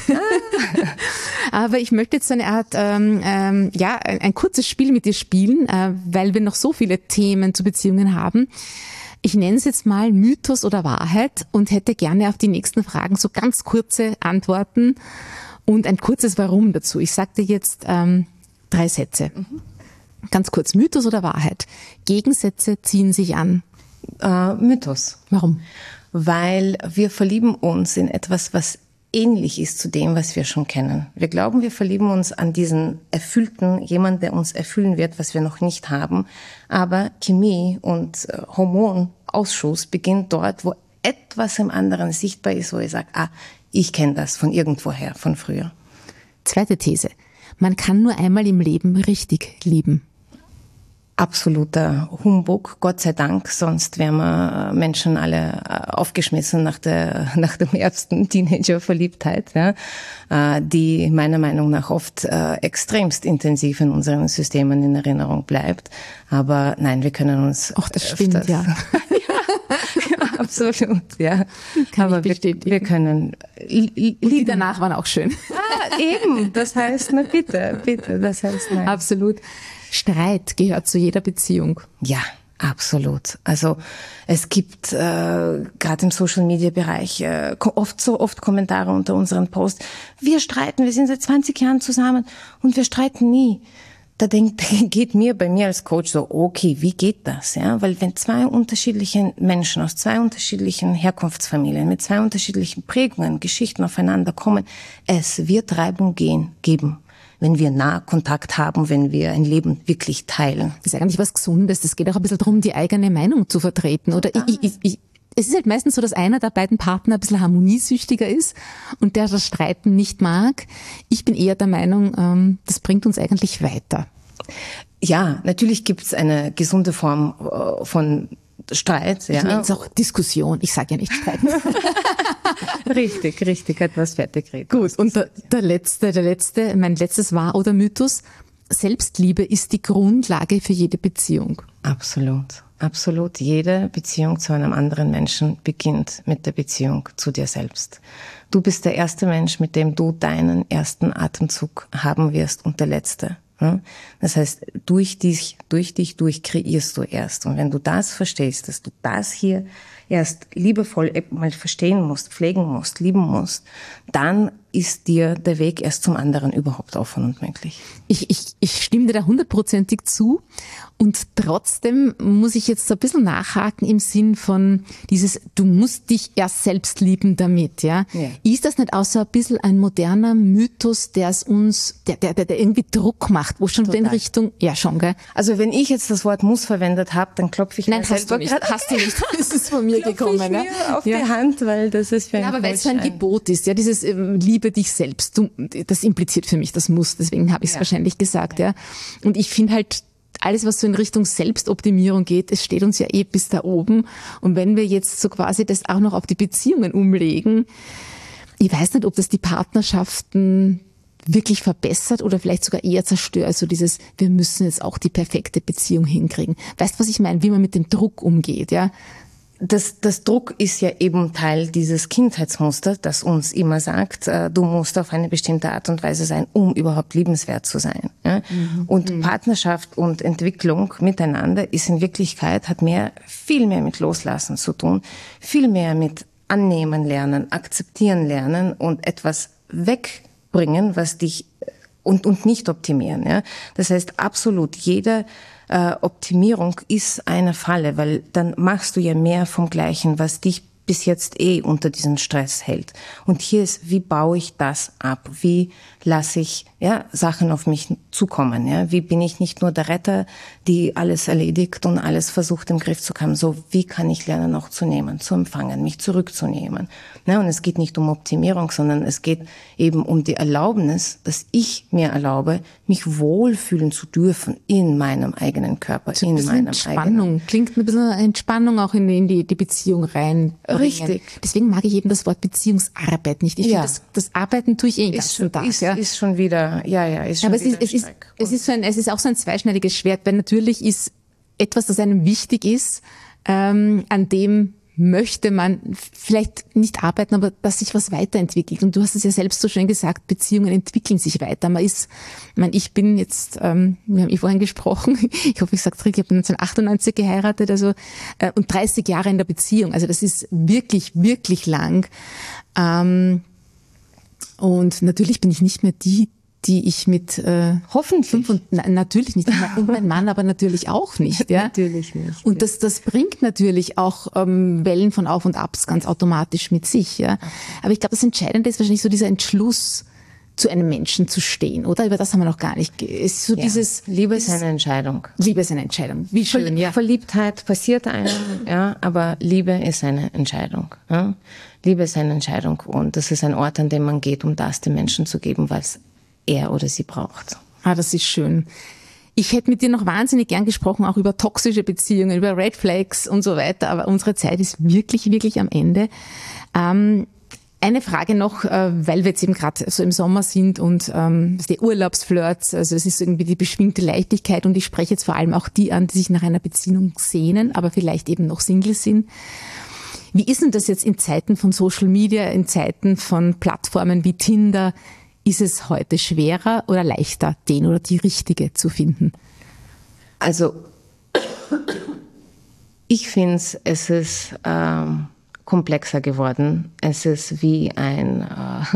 Aber ich möchte jetzt eine Art, ein kurzes Spiel mit dir spielen, weil wir noch so viele Themen zu Beziehungen haben. Ich nenne es jetzt mal Mythos oder Wahrheit und hätte gerne auf die nächsten Fragen so ganz kurze Antworten und ein kurzes Warum dazu. Ich sage dir jetzt 3 Sätze. Ganz kurz, Mythos oder Wahrheit? Gegensätze ziehen sich an. Mythos. Warum? Weil wir verlieben uns in etwas, was ähnlich ist zu dem, was wir schon kennen. Wir glauben, wir verlieben uns an diesen erfüllten, jemand, der uns erfüllen wird, was wir noch nicht haben. Aber Chemie und Hormonausschuss beginnt dort, wo etwas im anderen sichtbar ist, wo ich sage, ich kenne das von irgendwoher, von früher. Zweite These. Man kann nur einmal im Leben richtig lieben. Absoluter Humbug, Gott sei Dank, sonst wären wir Menschen alle aufgeschmissen nach dem ersten Teenager-Verliebtheit, die meiner Meinung nach oft extremst intensiv in unseren Systemen in Erinnerung bleibt. Aber nein, wir können uns... Ach, das stimmt, ja. Ja, absolut, ja. Aber wir können lieben. Und die danach waren auch schön. Eben, das heißt, na bitte, das heißt nein. Absolut. Streit gehört zu jeder Beziehung. Ja, absolut. Also es gibt gerade im Social-Media-Bereich oft Kommentare unter unseren Posts. Wir streiten, wir sind seit 20 Jahren zusammen und wir streiten nie. Da geht bei mir als Coach so, okay, wie geht das? Ja, weil wenn 2 unterschiedliche Menschen aus 2 unterschiedlichen Herkunftsfamilien mit 2 unterschiedlichen Prägungen, Geschichten aufeinander kommen, es wird Reibung geben, wenn wir nah Kontakt haben, wenn wir ein Leben wirklich teilen. Das ist eigentlich was Gesundes. Es geht auch ein bisschen darum, die eigene Meinung zu vertreten. Oder es ist halt meistens so, dass einer der beiden Partner ein bisschen harmoniesüchtiger ist und der das Streiten nicht mag. Ich bin eher der Meinung, das bringt uns eigentlich weiter. Ja, natürlich gibt es eine gesunde Form von Streit. Ja. Ich nenne es auch Diskussion. Ich sage ja nicht Streiten. Richtig, etwas fertig reden. Gut, und mein letztes Wahr oder Mythos. Selbstliebe ist die Grundlage für jede Beziehung. Absolut. Jede Beziehung zu einem anderen Menschen beginnt mit der Beziehung zu dir selbst. Du bist der erste Mensch, mit dem du deinen ersten Atemzug haben wirst und der letzte. Das heißt, durch dich kreierst du erst. Und wenn du das verstehst, dass du das hier erst liebevoll mal verstehen musst, pflegen musst, lieben musst, dann ist dir der Weg erst zum anderen überhaupt offen und möglich. Ich stimme dir da 100%ig zu und trotzdem muss ich jetzt so ein bisschen nachhaken im Sinn von dieses, du musst dich erst selbst lieben damit, ja? Ja. Ist das nicht auch so ein bisschen ein moderner Mythos, der irgendwie Druck macht, wo schon in Richtung, ja schon, gell? Also wenn ich jetzt das Wort muss verwendet habe, dann klopfe ich mir selber. Nein, hast du nicht. Das ist von mir gekommen, ich mir auf die Hand, weil das ist für aber weil es so ein Gebot ist, ja, dieses Liebe dich selbst. Das impliziert für mich das Muss, deswegen habe ich es wahrscheinlich gesagt, ja. Und ich finde halt, alles, was so in Richtung Selbstoptimierung geht, es steht uns ja bis da oben. Und wenn wir jetzt so quasi das auch noch auf die Beziehungen umlegen, ich weiß nicht, ob das die Partnerschaften wirklich verbessert oder vielleicht sogar eher zerstört. Also dieses, wir müssen jetzt auch die perfekte Beziehung hinkriegen. Weißt du, was ich meine? Wie man mit dem Druck umgeht, ja? Das Druck ist ja eben Teil dieses Kindheitsmusters, das uns immer sagt, du musst auf eine bestimmte Art und Weise sein, um überhaupt liebenswert zu sein. Ja? Und Partnerschaft und Entwicklung miteinander ist in Wirklichkeit, hat viel mehr mit Loslassen zu tun, viel mehr mit annehmen lernen, akzeptieren lernen und etwas wegbringen, was dich und nicht optimieren. Ja? Das heißt, absolut jede Optimierung ist eine Falle, weil dann machst du ja mehr vom Gleichen, was dich bis jetzt unter diesen Stress hält. Und hier ist, wie baue ich das ab? Wie lasse ich Sachen auf mich zukommen? Ja? Wie bin ich nicht nur der Retter, die alles erledigt und alles versucht im Griff zu haben? So, wie kann ich lernen, auch zu nehmen, zu empfangen, mich zurückzunehmen? Ja, und es geht nicht um Optimierung, sondern es geht eben um die Erlaubnis, dass ich mir erlaube, mich wohlfühlen zu dürfen in meinem eigenen Körper, so in meinem Entspannung. Klingt ein bisschen Entspannung auch in die Beziehung rein. Richtig. Deswegen mag ich eben das Wort Beziehungsarbeit nicht. Ich finde, das Arbeiten tue ich den ganzen Tag. Ist schon wieder, ist schon aber wieder es ist auch so ein zweischneidiges Schwert, weil natürlich ist etwas, das einem wichtig ist, an dem möchte man vielleicht nicht arbeiten, aber dass sich was weiterentwickelt. Und du hast es ja selbst so schön gesagt, Beziehungen entwickeln sich weiter. Ich bin jetzt, wir haben vorhin gesprochen, ich hoffe, ich sage es richtig, ich habe 1998 geheiratet, und 30 Jahre in der Beziehung. Also das ist wirklich, wirklich lang. Und natürlich bin ich nicht mehr die ich mit hoffentlich natürlich nicht und mein Mann aber natürlich auch nicht, ja. Natürlich nicht. Und das bringt natürlich auch Wellen von Auf und Abs ganz automatisch mit sich, ja. Aber ich glaube, das Entscheidende ist wahrscheinlich so dieser Entschluss, zu einem Menschen zu stehen, oder? Über das haben wir noch gar nicht. Ist so dieses Liebe ist eine Entscheidung. Liebe ist eine Entscheidung. Wie schön, ja. Verliebtheit passiert einem, aber Liebe ist eine Entscheidung. Ja? Liebe ist eine Entscheidung und das ist ein Ort, an dem man geht, um das dem Menschen zu geben, was er oder sie braucht. Das ist schön. Ich hätte mit dir noch wahnsinnig gern gesprochen, auch über toxische Beziehungen, über Red Flags und so weiter, aber unsere Zeit ist wirklich, wirklich am Ende. Eine Frage noch, weil wir jetzt eben gerade so im Sommer sind und die Urlaubsflirts, also es ist irgendwie die beschwingte Leichtigkeit und ich spreche jetzt vor allem auch die an, die sich nach einer Beziehung sehnen, aber vielleicht eben noch Single sind. Wie ist denn das jetzt in Zeiten von Social Media, in Zeiten von Plattformen wie Tinder? Ist es heute schwerer oder leichter, den oder die Richtige zu finden? Also, ich finde, es ist komplexer geworden. Es ist wie ein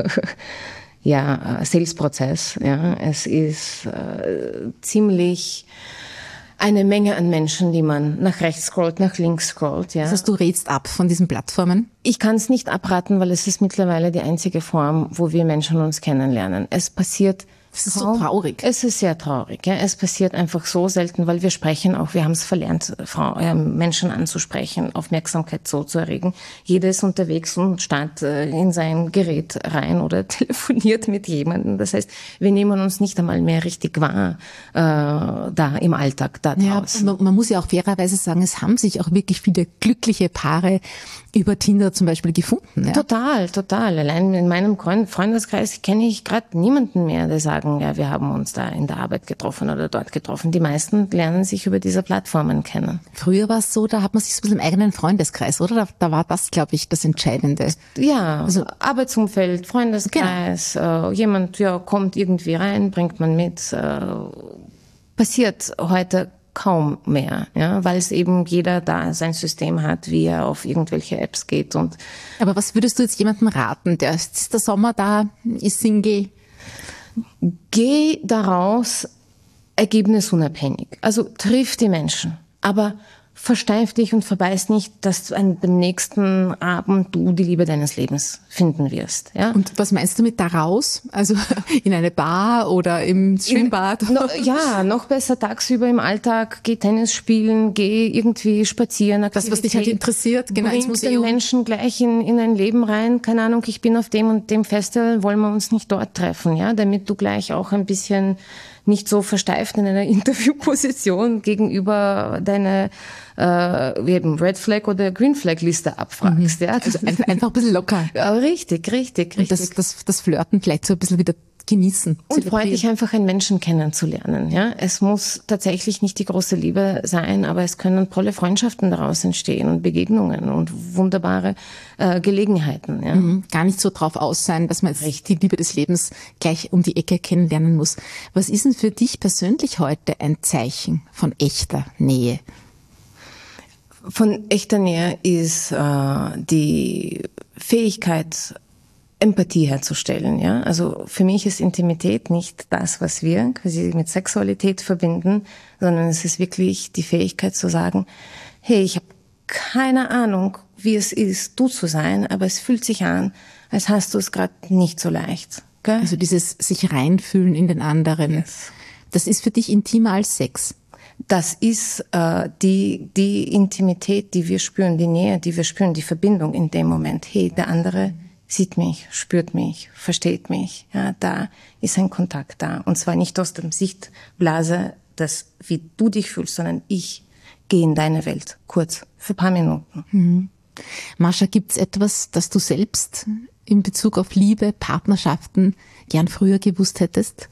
Sales-Prozess. Ja. Es ist ziemlich eine Menge an Menschen, die man nach rechts scrollt, nach links scrollt. Ja. Das heißt, du rätst ab von diesen Plattformen? Ich kann es nicht abraten, weil es ist mittlerweile die einzige Form, wo wir Menschen uns kennenlernen. Es passiert Es ist so traurig. Es ist sehr traurig. Ja. Es passiert einfach so selten, weil wir sprechen auch, wir haben es verlernt, Menschen anzusprechen, Aufmerksamkeit so zu erregen. Jeder ist unterwegs und starrt in sein Gerät rein oder telefoniert mit jemandem. Das heißt, wir nehmen uns nicht einmal mehr richtig wahr da im Alltag, da draußen. Ja, man muss ja auch fairerweise sagen, es haben sich auch wirklich viele glückliche Paare über Tinder zum Beispiel gefunden. Ja? Total. Allein in meinem Freundeskreis kenne ich gerade niemanden mehr, der sagen, ja, wir haben uns da in der Arbeit getroffen oder dort getroffen. Die meisten lernen sich über diese Plattformen kennen. Früher war es so, da hat man sich so ein bisschen im eigenen Freundeskreis, oder? Da war das, glaube ich, das Entscheidende. Ja, also Arbeitsumfeld, Freundeskreis, genau. Jemand kommt irgendwie rein, bringt man mit. Passiert heute kaum mehr, ja, weil es eben jeder da sein System hat, wie er auf irgendwelche Apps geht. Aber was würdest du jetzt jemandem raten, ist der Sommer da, ist Single? Geh daraus ergebnisunabhängig. Also triff die Menschen, aber versteif dich und verbeiß nicht, dass du an dem nächsten Abend du die Liebe deines Lebens finden wirst. Ja? Und was meinst du mit daraus? Also in eine Bar oder im Schwimmbad? Noch besser tagsüber im Alltag. Geh Tennis spielen, geh irgendwie spazieren. Das, was dich halt interessiert, genau, ins Museum. Den Menschen gleich in ein Leben rein. Keine Ahnung, ich bin auf dem und dem Festival, wollen wir uns nicht dort treffen, ja, damit du gleich auch ein bisschen nicht so versteift in einer Interviewposition gegenüber deine eben Red Flag oder Green Flag Liste abfragst. Ja? Also einfach ein bisschen locker. Ja, richtig. Und das Flirten vielleicht so ein bisschen wieder genießen. Und freut dich einfach, einen Menschen kennenzulernen. Ja? Es muss tatsächlich nicht die große Liebe sein, aber es können tolle Freundschaften daraus entstehen und Begegnungen und wunderbare Gelegenheiten. Ja? Gar nicht so drauf aus sein, dass man jetzt die Liebe des Lebens gleich um die Ecke kennenlernen muss. Was ist denn für dich persönlich heute ein Zeichen von echter Nähe? Von echter Nähe ist die Fähigkeit, Empathie herzustellen. Ja? Also für mich ist Intimität nicht das, was wir quasi mit Sexualität verbinden, sondern es ist wirklich die Fähigkeit zu sagen, hey, ich habe keine Ahnung, wie es ist, du zu sein, aber es fühlt sich an, als hast du es gerade nicht so leicht. Gell? Also dieses sich reinfühlen in den anderen. Yes. Das ist für dich intimer als Sex? Das ist die Intimität, die wir spüren, die Nähe, die wir spüren, die Verbindung in dem Moment. Hey, der andere sieht mich, spürt mich, versteht mich. Ja, da ist ein Kontakt da. Und zwar nicht aus der Sichtblase, wie du dich fühlst, sondern ich gehe in deine Welt, kurz, für ein paar Minuten. Mhm. Mascha, gibt's etwas, das du selbst in Bezug auf Liebe, Partnerschaften gern früher gewusst hättest?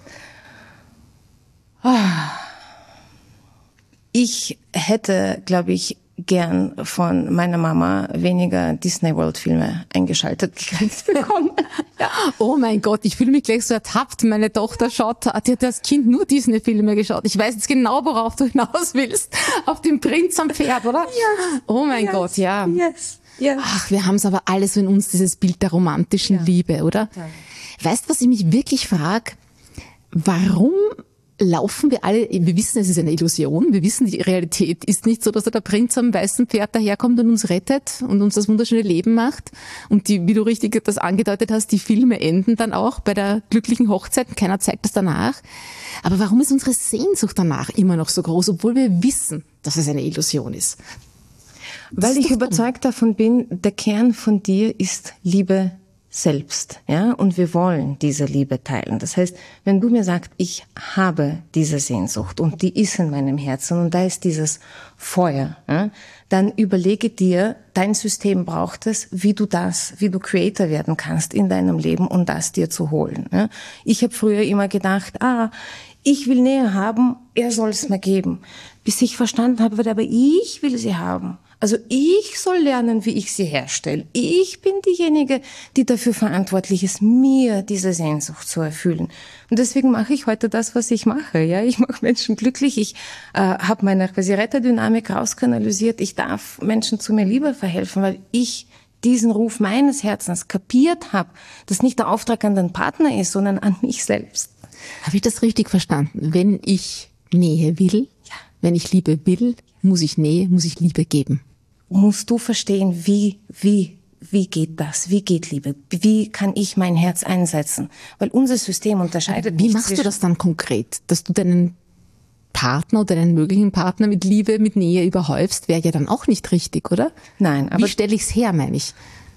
Ich hätte, glaube ich, gern von meiner Mama weniger Disney-World-Filme eingeschaltet bekommen. Ja. Oh mein Gott, ich fühle mich gleich so ertappt. Meine Tochter die hat als Kind nur Disney-Filme geschaut. Ich weiß jetzt genau, worauf du hinaus willst. Auf den Prinz am Pferd, oder? Yes. Oh mein Gott, ja. Yes. Yes. Ach, wir haben es aber alles so in uns, dieses Bild der romantischen Liebe, oder? Ja. Weißt du, was ich mich wirklich frage? Warum laufen wir alle, wir wissen, es ist eine Illusion, wir wissen, die Realität ist nicht so, dass der Prinz am weißen Pferd daherkommt und uns rettet und uns das wunderschöne Leben macht. Und wie du richtig das angedeutet hast, die Filme enden dann auch bei der glücklichen Hochzeit, keiner zeigt das danach. Aber warum ist unsere Sehnsucht danach immer noch so groß, obwohl wir wissen, dass es eine Illusion ist? Weil ich überzeugt davon bin, der Kern von dir ist Liebe selbst, ja, und wir wollen diese Liebe teilen. Das heißt, wenn du mir sagst, ich habe diese Sehnsucht und die ist in meinem Herzen und da ist dieses Feuer, ja, dann überlege dir, dein System braucht es, wie du Creator werden kannst in deinem Leben, um das dir zu holen. Ja. Ich habe früher immer gedacht, ich will Nähe haben, er soll es mir geben. Bis ich verstanden habe, aber ich will sie haben. Also ich soll lernen, wie ich sie herstelle. Ich bin diejenige, die dafür verantwortlich ist, mir diese Sehnsucht zu erfüllen. Und deswegen mache ich heute das, was ich mache. Ja, ich mache Menschen glücklich. Ich habe meine quasi Retterdynamik rauskanalisiert. Ich darf Menschen zu mir lieber verhelfen, weil ich diesen Ruf meines Herzens kapiert habe, dass nicht der Auftrag an den Partner ist, sondern an mich selbst. Habe ich das richtig verstanden? Wenn ich Nähe will, wenn ich Liebe will, muss ich Nähe, muss ich Liebe geben. Musst du verstehen, wie geht das? Wie geht Liebe? Wie kann ich mein Herz einsetzen? Weil unser System unterscheidet nicht. Wie machst du das dann konkret? Dass du deinen Partner oder deinen möglichen Partner mit Liebe, mit Nähe überhäufst, wäre ja dann auch nicht richtig, oder? Nein, aber wie stelle ich's her, meine ich?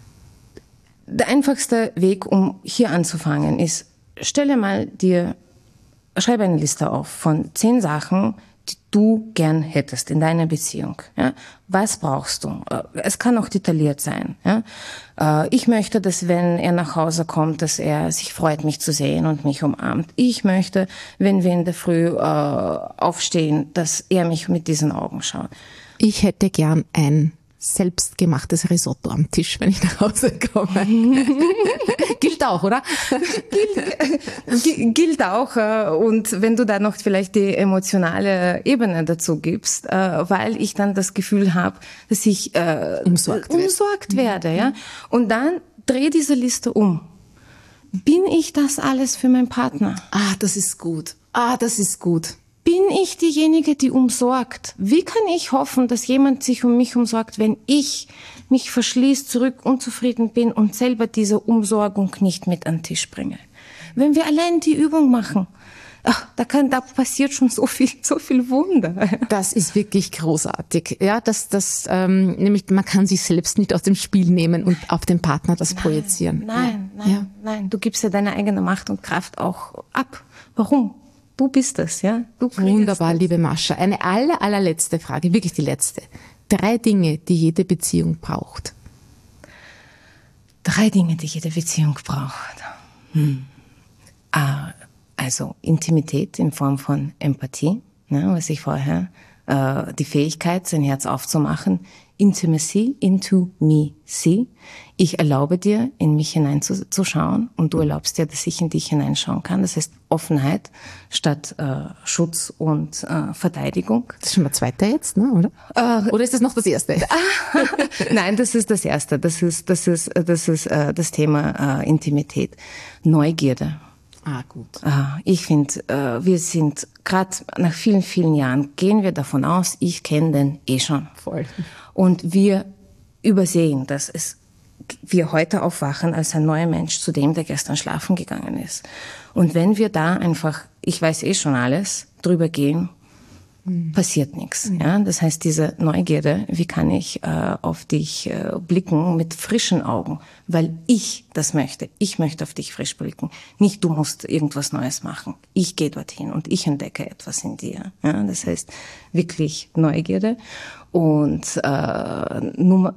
Der einfachste Weg, um hier anzufangen, ist, schreibe eine Liste auf von 10 Sachen, die du gern hättest in deiner Beziehung. Ja? Was brauchst du? Es kann auch detailliert sein. Ja? Ich möchte, dass wenn er nach Hause kommt, dass er sich freut, mich zu sehen und mich umarmt. Ich möchte, wenn wir in der Früh aufstehen, dass er mich mit diesen Augen schaut. Ich hätte gern ein selbstgemachtes Risotto am Tisch, wenn ich nach Hause komme. Gilt auch, oder? Gilt auch. Und wenn du da noch vielleicht die emotionale Ebene dazu gibst, weil ich dann das Gefühl habe, dass ich umsorgt werde. Ja? Und dann dreh diese Liste um. Bin ich das alles für meinen Partner? Das ist gut. Das ist gut. Bin ich diejenige, die umsorgt? Wie kann ich hoffen, dass jemand sich um mich umsorgt, wenn ich mich verschließe, zurück unzufrieden bin und selber diese Umsorgung nicht mit an den Tisch bringe? Wenn wir allein die Übung machen, da passiert schon so viel Wunder. Das ist wirklich großartig. Ja, nämlich man kann sich selbst nicht aus dem Spiel nehmen und auf den Partner das projizieren. Nein. Du gibst ja deine eigene Macht und Kraft auch ab. Warum? Du bist es, ja. Wunderbar, liebe Mascha. Eine allerletzte Frage, wirklich die letzte. 3 Dinge, die jede Beziehung braucht. 3 Dinge, die jede Beziehung braucht. Also Intimität in Form von Empathie, was ich vorher die Fähigkeit, sein Herz aufzumachen. Intimacy, into me, see. Ich erlaube dir, in mich hineinzuschauen und du erlaubst dir, dass ich in dich hineinschauen kann. Das heißt Offenheit statt Schutz und Verteidigung. Das ist schon der zweite jetzt, ne, oder? Oder ist das noch das erste? Nein, das ist das erste. Das ist das Thema Intimität. Neugierde. Gut. Ich finde, wir sind gerade nach vielen, vielen Jahren, gehen wir davon aus, ich kenne den schon. Voll. Und wir übersehen, dass wir heute aufwachen als ein neuer Mensch zu dem, der gestern schlafen gegangen ist. Und wenn wir da einfach, ich weiß schon alles, drüber gehen, passiert nichts. Ja? Das heißt, diese Neugierde, wie kann ich auf dich blicken mit frischen Augen, weil ich das möchte. Ich möchte auf dich frisch blicken. Nicht, du musst irgendwas Neues machen. Ich gehe dorthin und ich entdecke etwas in dir. Ja? Das heißt, wirklich Neugierde. Und Nummer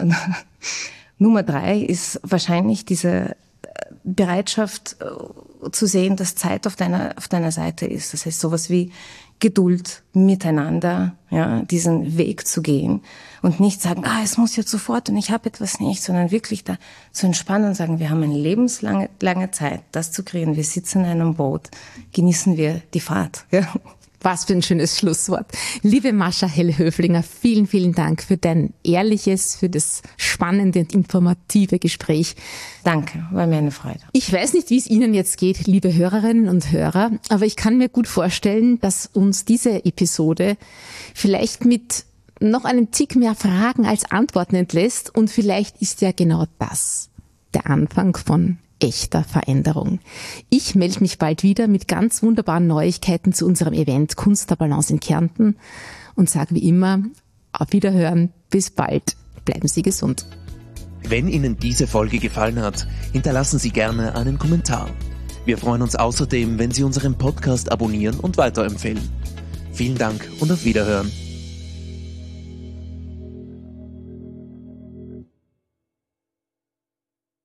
3 ist wahrscheinlich diese Bereitschaft zu sehen, dass Zeit auf deiner Seite ist. Das heißt, sowas wie Geduld miteinander, ja, diesen Weg zu gehen und nicht sagen, es muss jetzt sofort und ich habe etwas nicht, sondern wirklich da zu entspannen und sagen, wir haben eine lebenslange Zeit, das zu kreieren. Wir sitzen in einem Boot, genießen wir die Fahrt. Ja. Was für ein schönes Schlusswort. Liebe Mascha Hellhöflinger, vielen, vielen Dank für dein ehrliches, für das spannende und informative Gespräch. Danke, war mir eine Freude. Ich weiß nicht, wie es Ihnen jetzt geht, liebe Hörerinnen und Hörer, aber ich kann mir gut vorstellen, dass uns diese Episode vielleicht mit noch einem Tick mehr Fragen als Antworten entlässt und vielleicht ist ja genau das der Anfang von echter Veränderung. Ich melde mich bald wieder mit ganz wunderbaren Neuigkeiten zu unserem Event Kunst der Balance in Kärnten und sage wie immer, auf Wiederhören, bis bald, bleiben Sie gesund. Wenn Ihnen diese Folge gefallen hat, hinterlassen Sie gerne einen Kommentar. Wir freuen uns außerdem, wenn Sie unseren Podcast abonnieren und weiterempfehlen. Vielen Dank und auf Wiederhören.